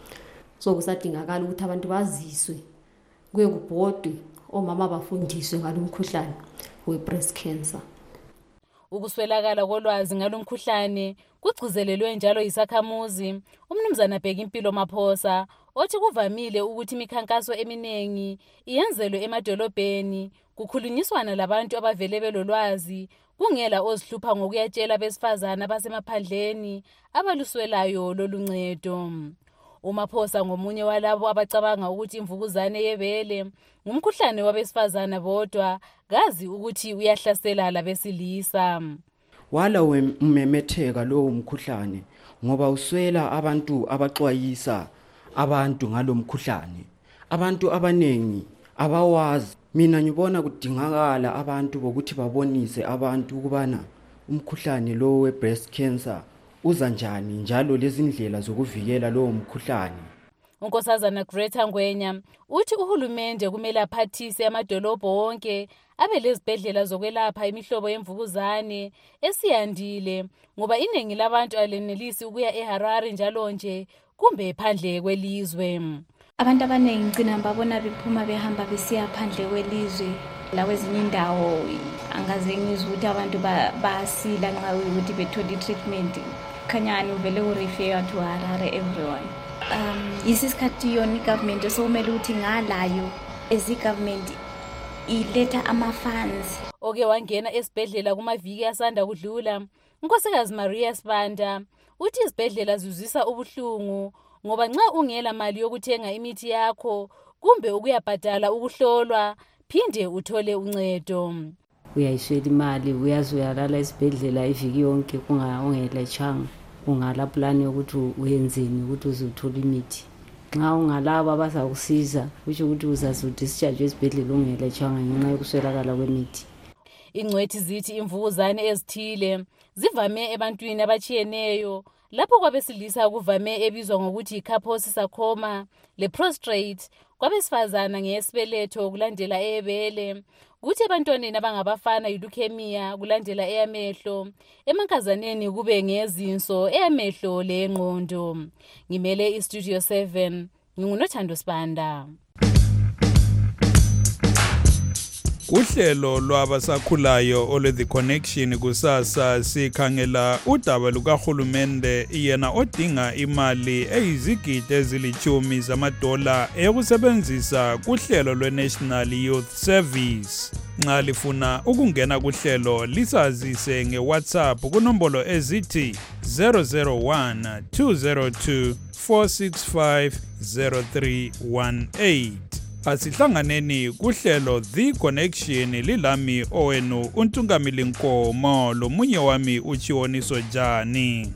So kusadingakala ukuthi abantu baziswe kuye kubhodwe omama bafundiswe ngalomkhuhlane we breast cancer. Ukuswelakala kolwazi ngalomkhuhlane kugcizelelwe njalo isakhamuzi umnumzana Bhekimpilo Maphosa othi kuvamile ukuthi imikhankaso eminengi iyenzelwe emadolobheni kukhulunyiswana labantu abavele belolwazi kungela ozihlupha ngokuyatshela besifazana basemaphandleni abaluswelayo loluncedo. uMaphosa ngomunye walabo abacabanga ukuthi imvukuzane yebele ngumkhuhlane wabesifazana bodwa gazi ukuthi uyahlasela labesilisa. Wala umemetheka lo umkhuhlane ngoba uswela abantu abaxwayisa abantu ngalomkhuhlane. Abantu abanengi abawazi. Mina ngibona kudingakala abantu bokuthi babonise abantu ukubana umkhuhlane lo we breast cancer uza njani njalo lezi ndlela zokuvikela lo mkhuhlane. Unkosazana Greta Ngwenya uthi uhulumende kumele aphathise amadolobho wonke abe lezibhedlela zokwelapha imihlobo yemvukuzane esiyandile ngoba iningi labantu alenelisi ukuya eHarare njalo nje kumbe phandle kwelizwe. Abantu abaningi ngicina babona bephuma behamba besiya phandle kwelizwe la kwezinye indawo angaze ngizwe ukuthi abantu basila nxa ukuthi bethola treatment khanyani uvele urefer to Harare everyone. Um isisikhathi yona igovernment sokumele ukuthi ngalayo ezi government iletha ama funds. Oke wangena esibhedlela kumaviki asanda kudlula unkosikazi Maria Sibanda uthi izibhedlela zuzisa ubuhlungu ngoba nxa ungela mali yokuthenga imithi yakho kumbe ukuyabhadala ukuhlolwa phinde uthole uncedo. Uyayiswela imali uyazi uyalala esibhedlela iviki yonke kungaongelechanga ungala plan yokuthi uyenzeni ukuthi uzothola imithi. Nxa ungalaba abazakusiza kusho ukuthi uzazudischarge esibhedlela ungelechanga ngenxa yokuswelakala kwemithi. Ingcwethi zithi imvukuzane ezithile zivame ebantwini abachiyeneyo lapho kwabesilisa kuvame ebizwa ngokuthi icarpus sarcoma le prostrate kwabesifazana ngesibeletho kulandela ebele kuthi ebantwaneni abangabafana ileukemia kulandela eyamehlo emankazaneni kube ngezinso eyamehlo lengqondo. Ngimele istudio seven ngingunothando Sibanda. Uhlelo lwabasakhulayo ole The Connection kusasa sikhangela udaba lukahulumende yena odinga imali eyizigidi ezilithumi zamadola eyokusebenzisa kuhlelo lwe-National Youth Service. Nxa lifuna ukungena kuhlelo lisazise nge-WhatsApp kunombolo ezithi zero zero one two zero two four six five zero three one eight. Asihlanganeni kuhlelo The Connection lilami owenu uNtungamili Nkomo lomunye wami uChiwoniso Jani.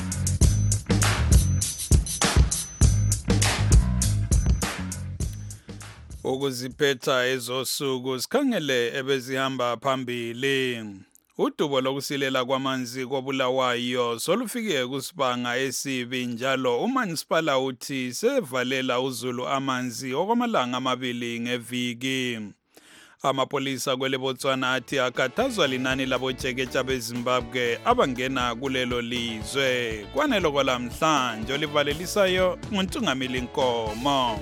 Ukuziphetha ezosuku sikhangele ebezihamba phambili. Udubo lokusilela kwamanzi koBulawayo solufike kusibanga esibi njalo uManisipala uthi sevalela uZulu amanzi okwamalanga amabili ngeviki. Amapolisa kwele Botswana athi akhathazwa linani labojekeja beZimbabwe abangena kulelo lizwe. Kwanelo kwalamhlanje olivalelisayo nguNtungamili Nkomo.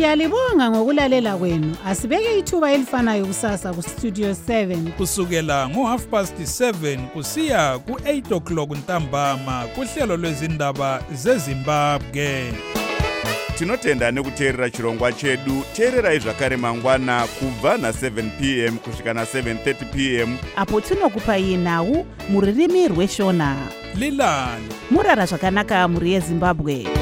Siyalibonga ngokulalela kwenu. Asibeke ithuba elifanayo kusasa ku Studio seven. Kusukela ngo half past seven kusiya ku eight o'clock ntambama kuhlelo lwezindaba zeZimbabwe. Tinotenda nekuteerera chirongwa chedu. Teererai zvakare mangwana kubva na seven p m kusvika na seven thirty p m apo tinokupai nhau muririmi rweshona. Lilani murara zvakanaka muri yeZimbabwe.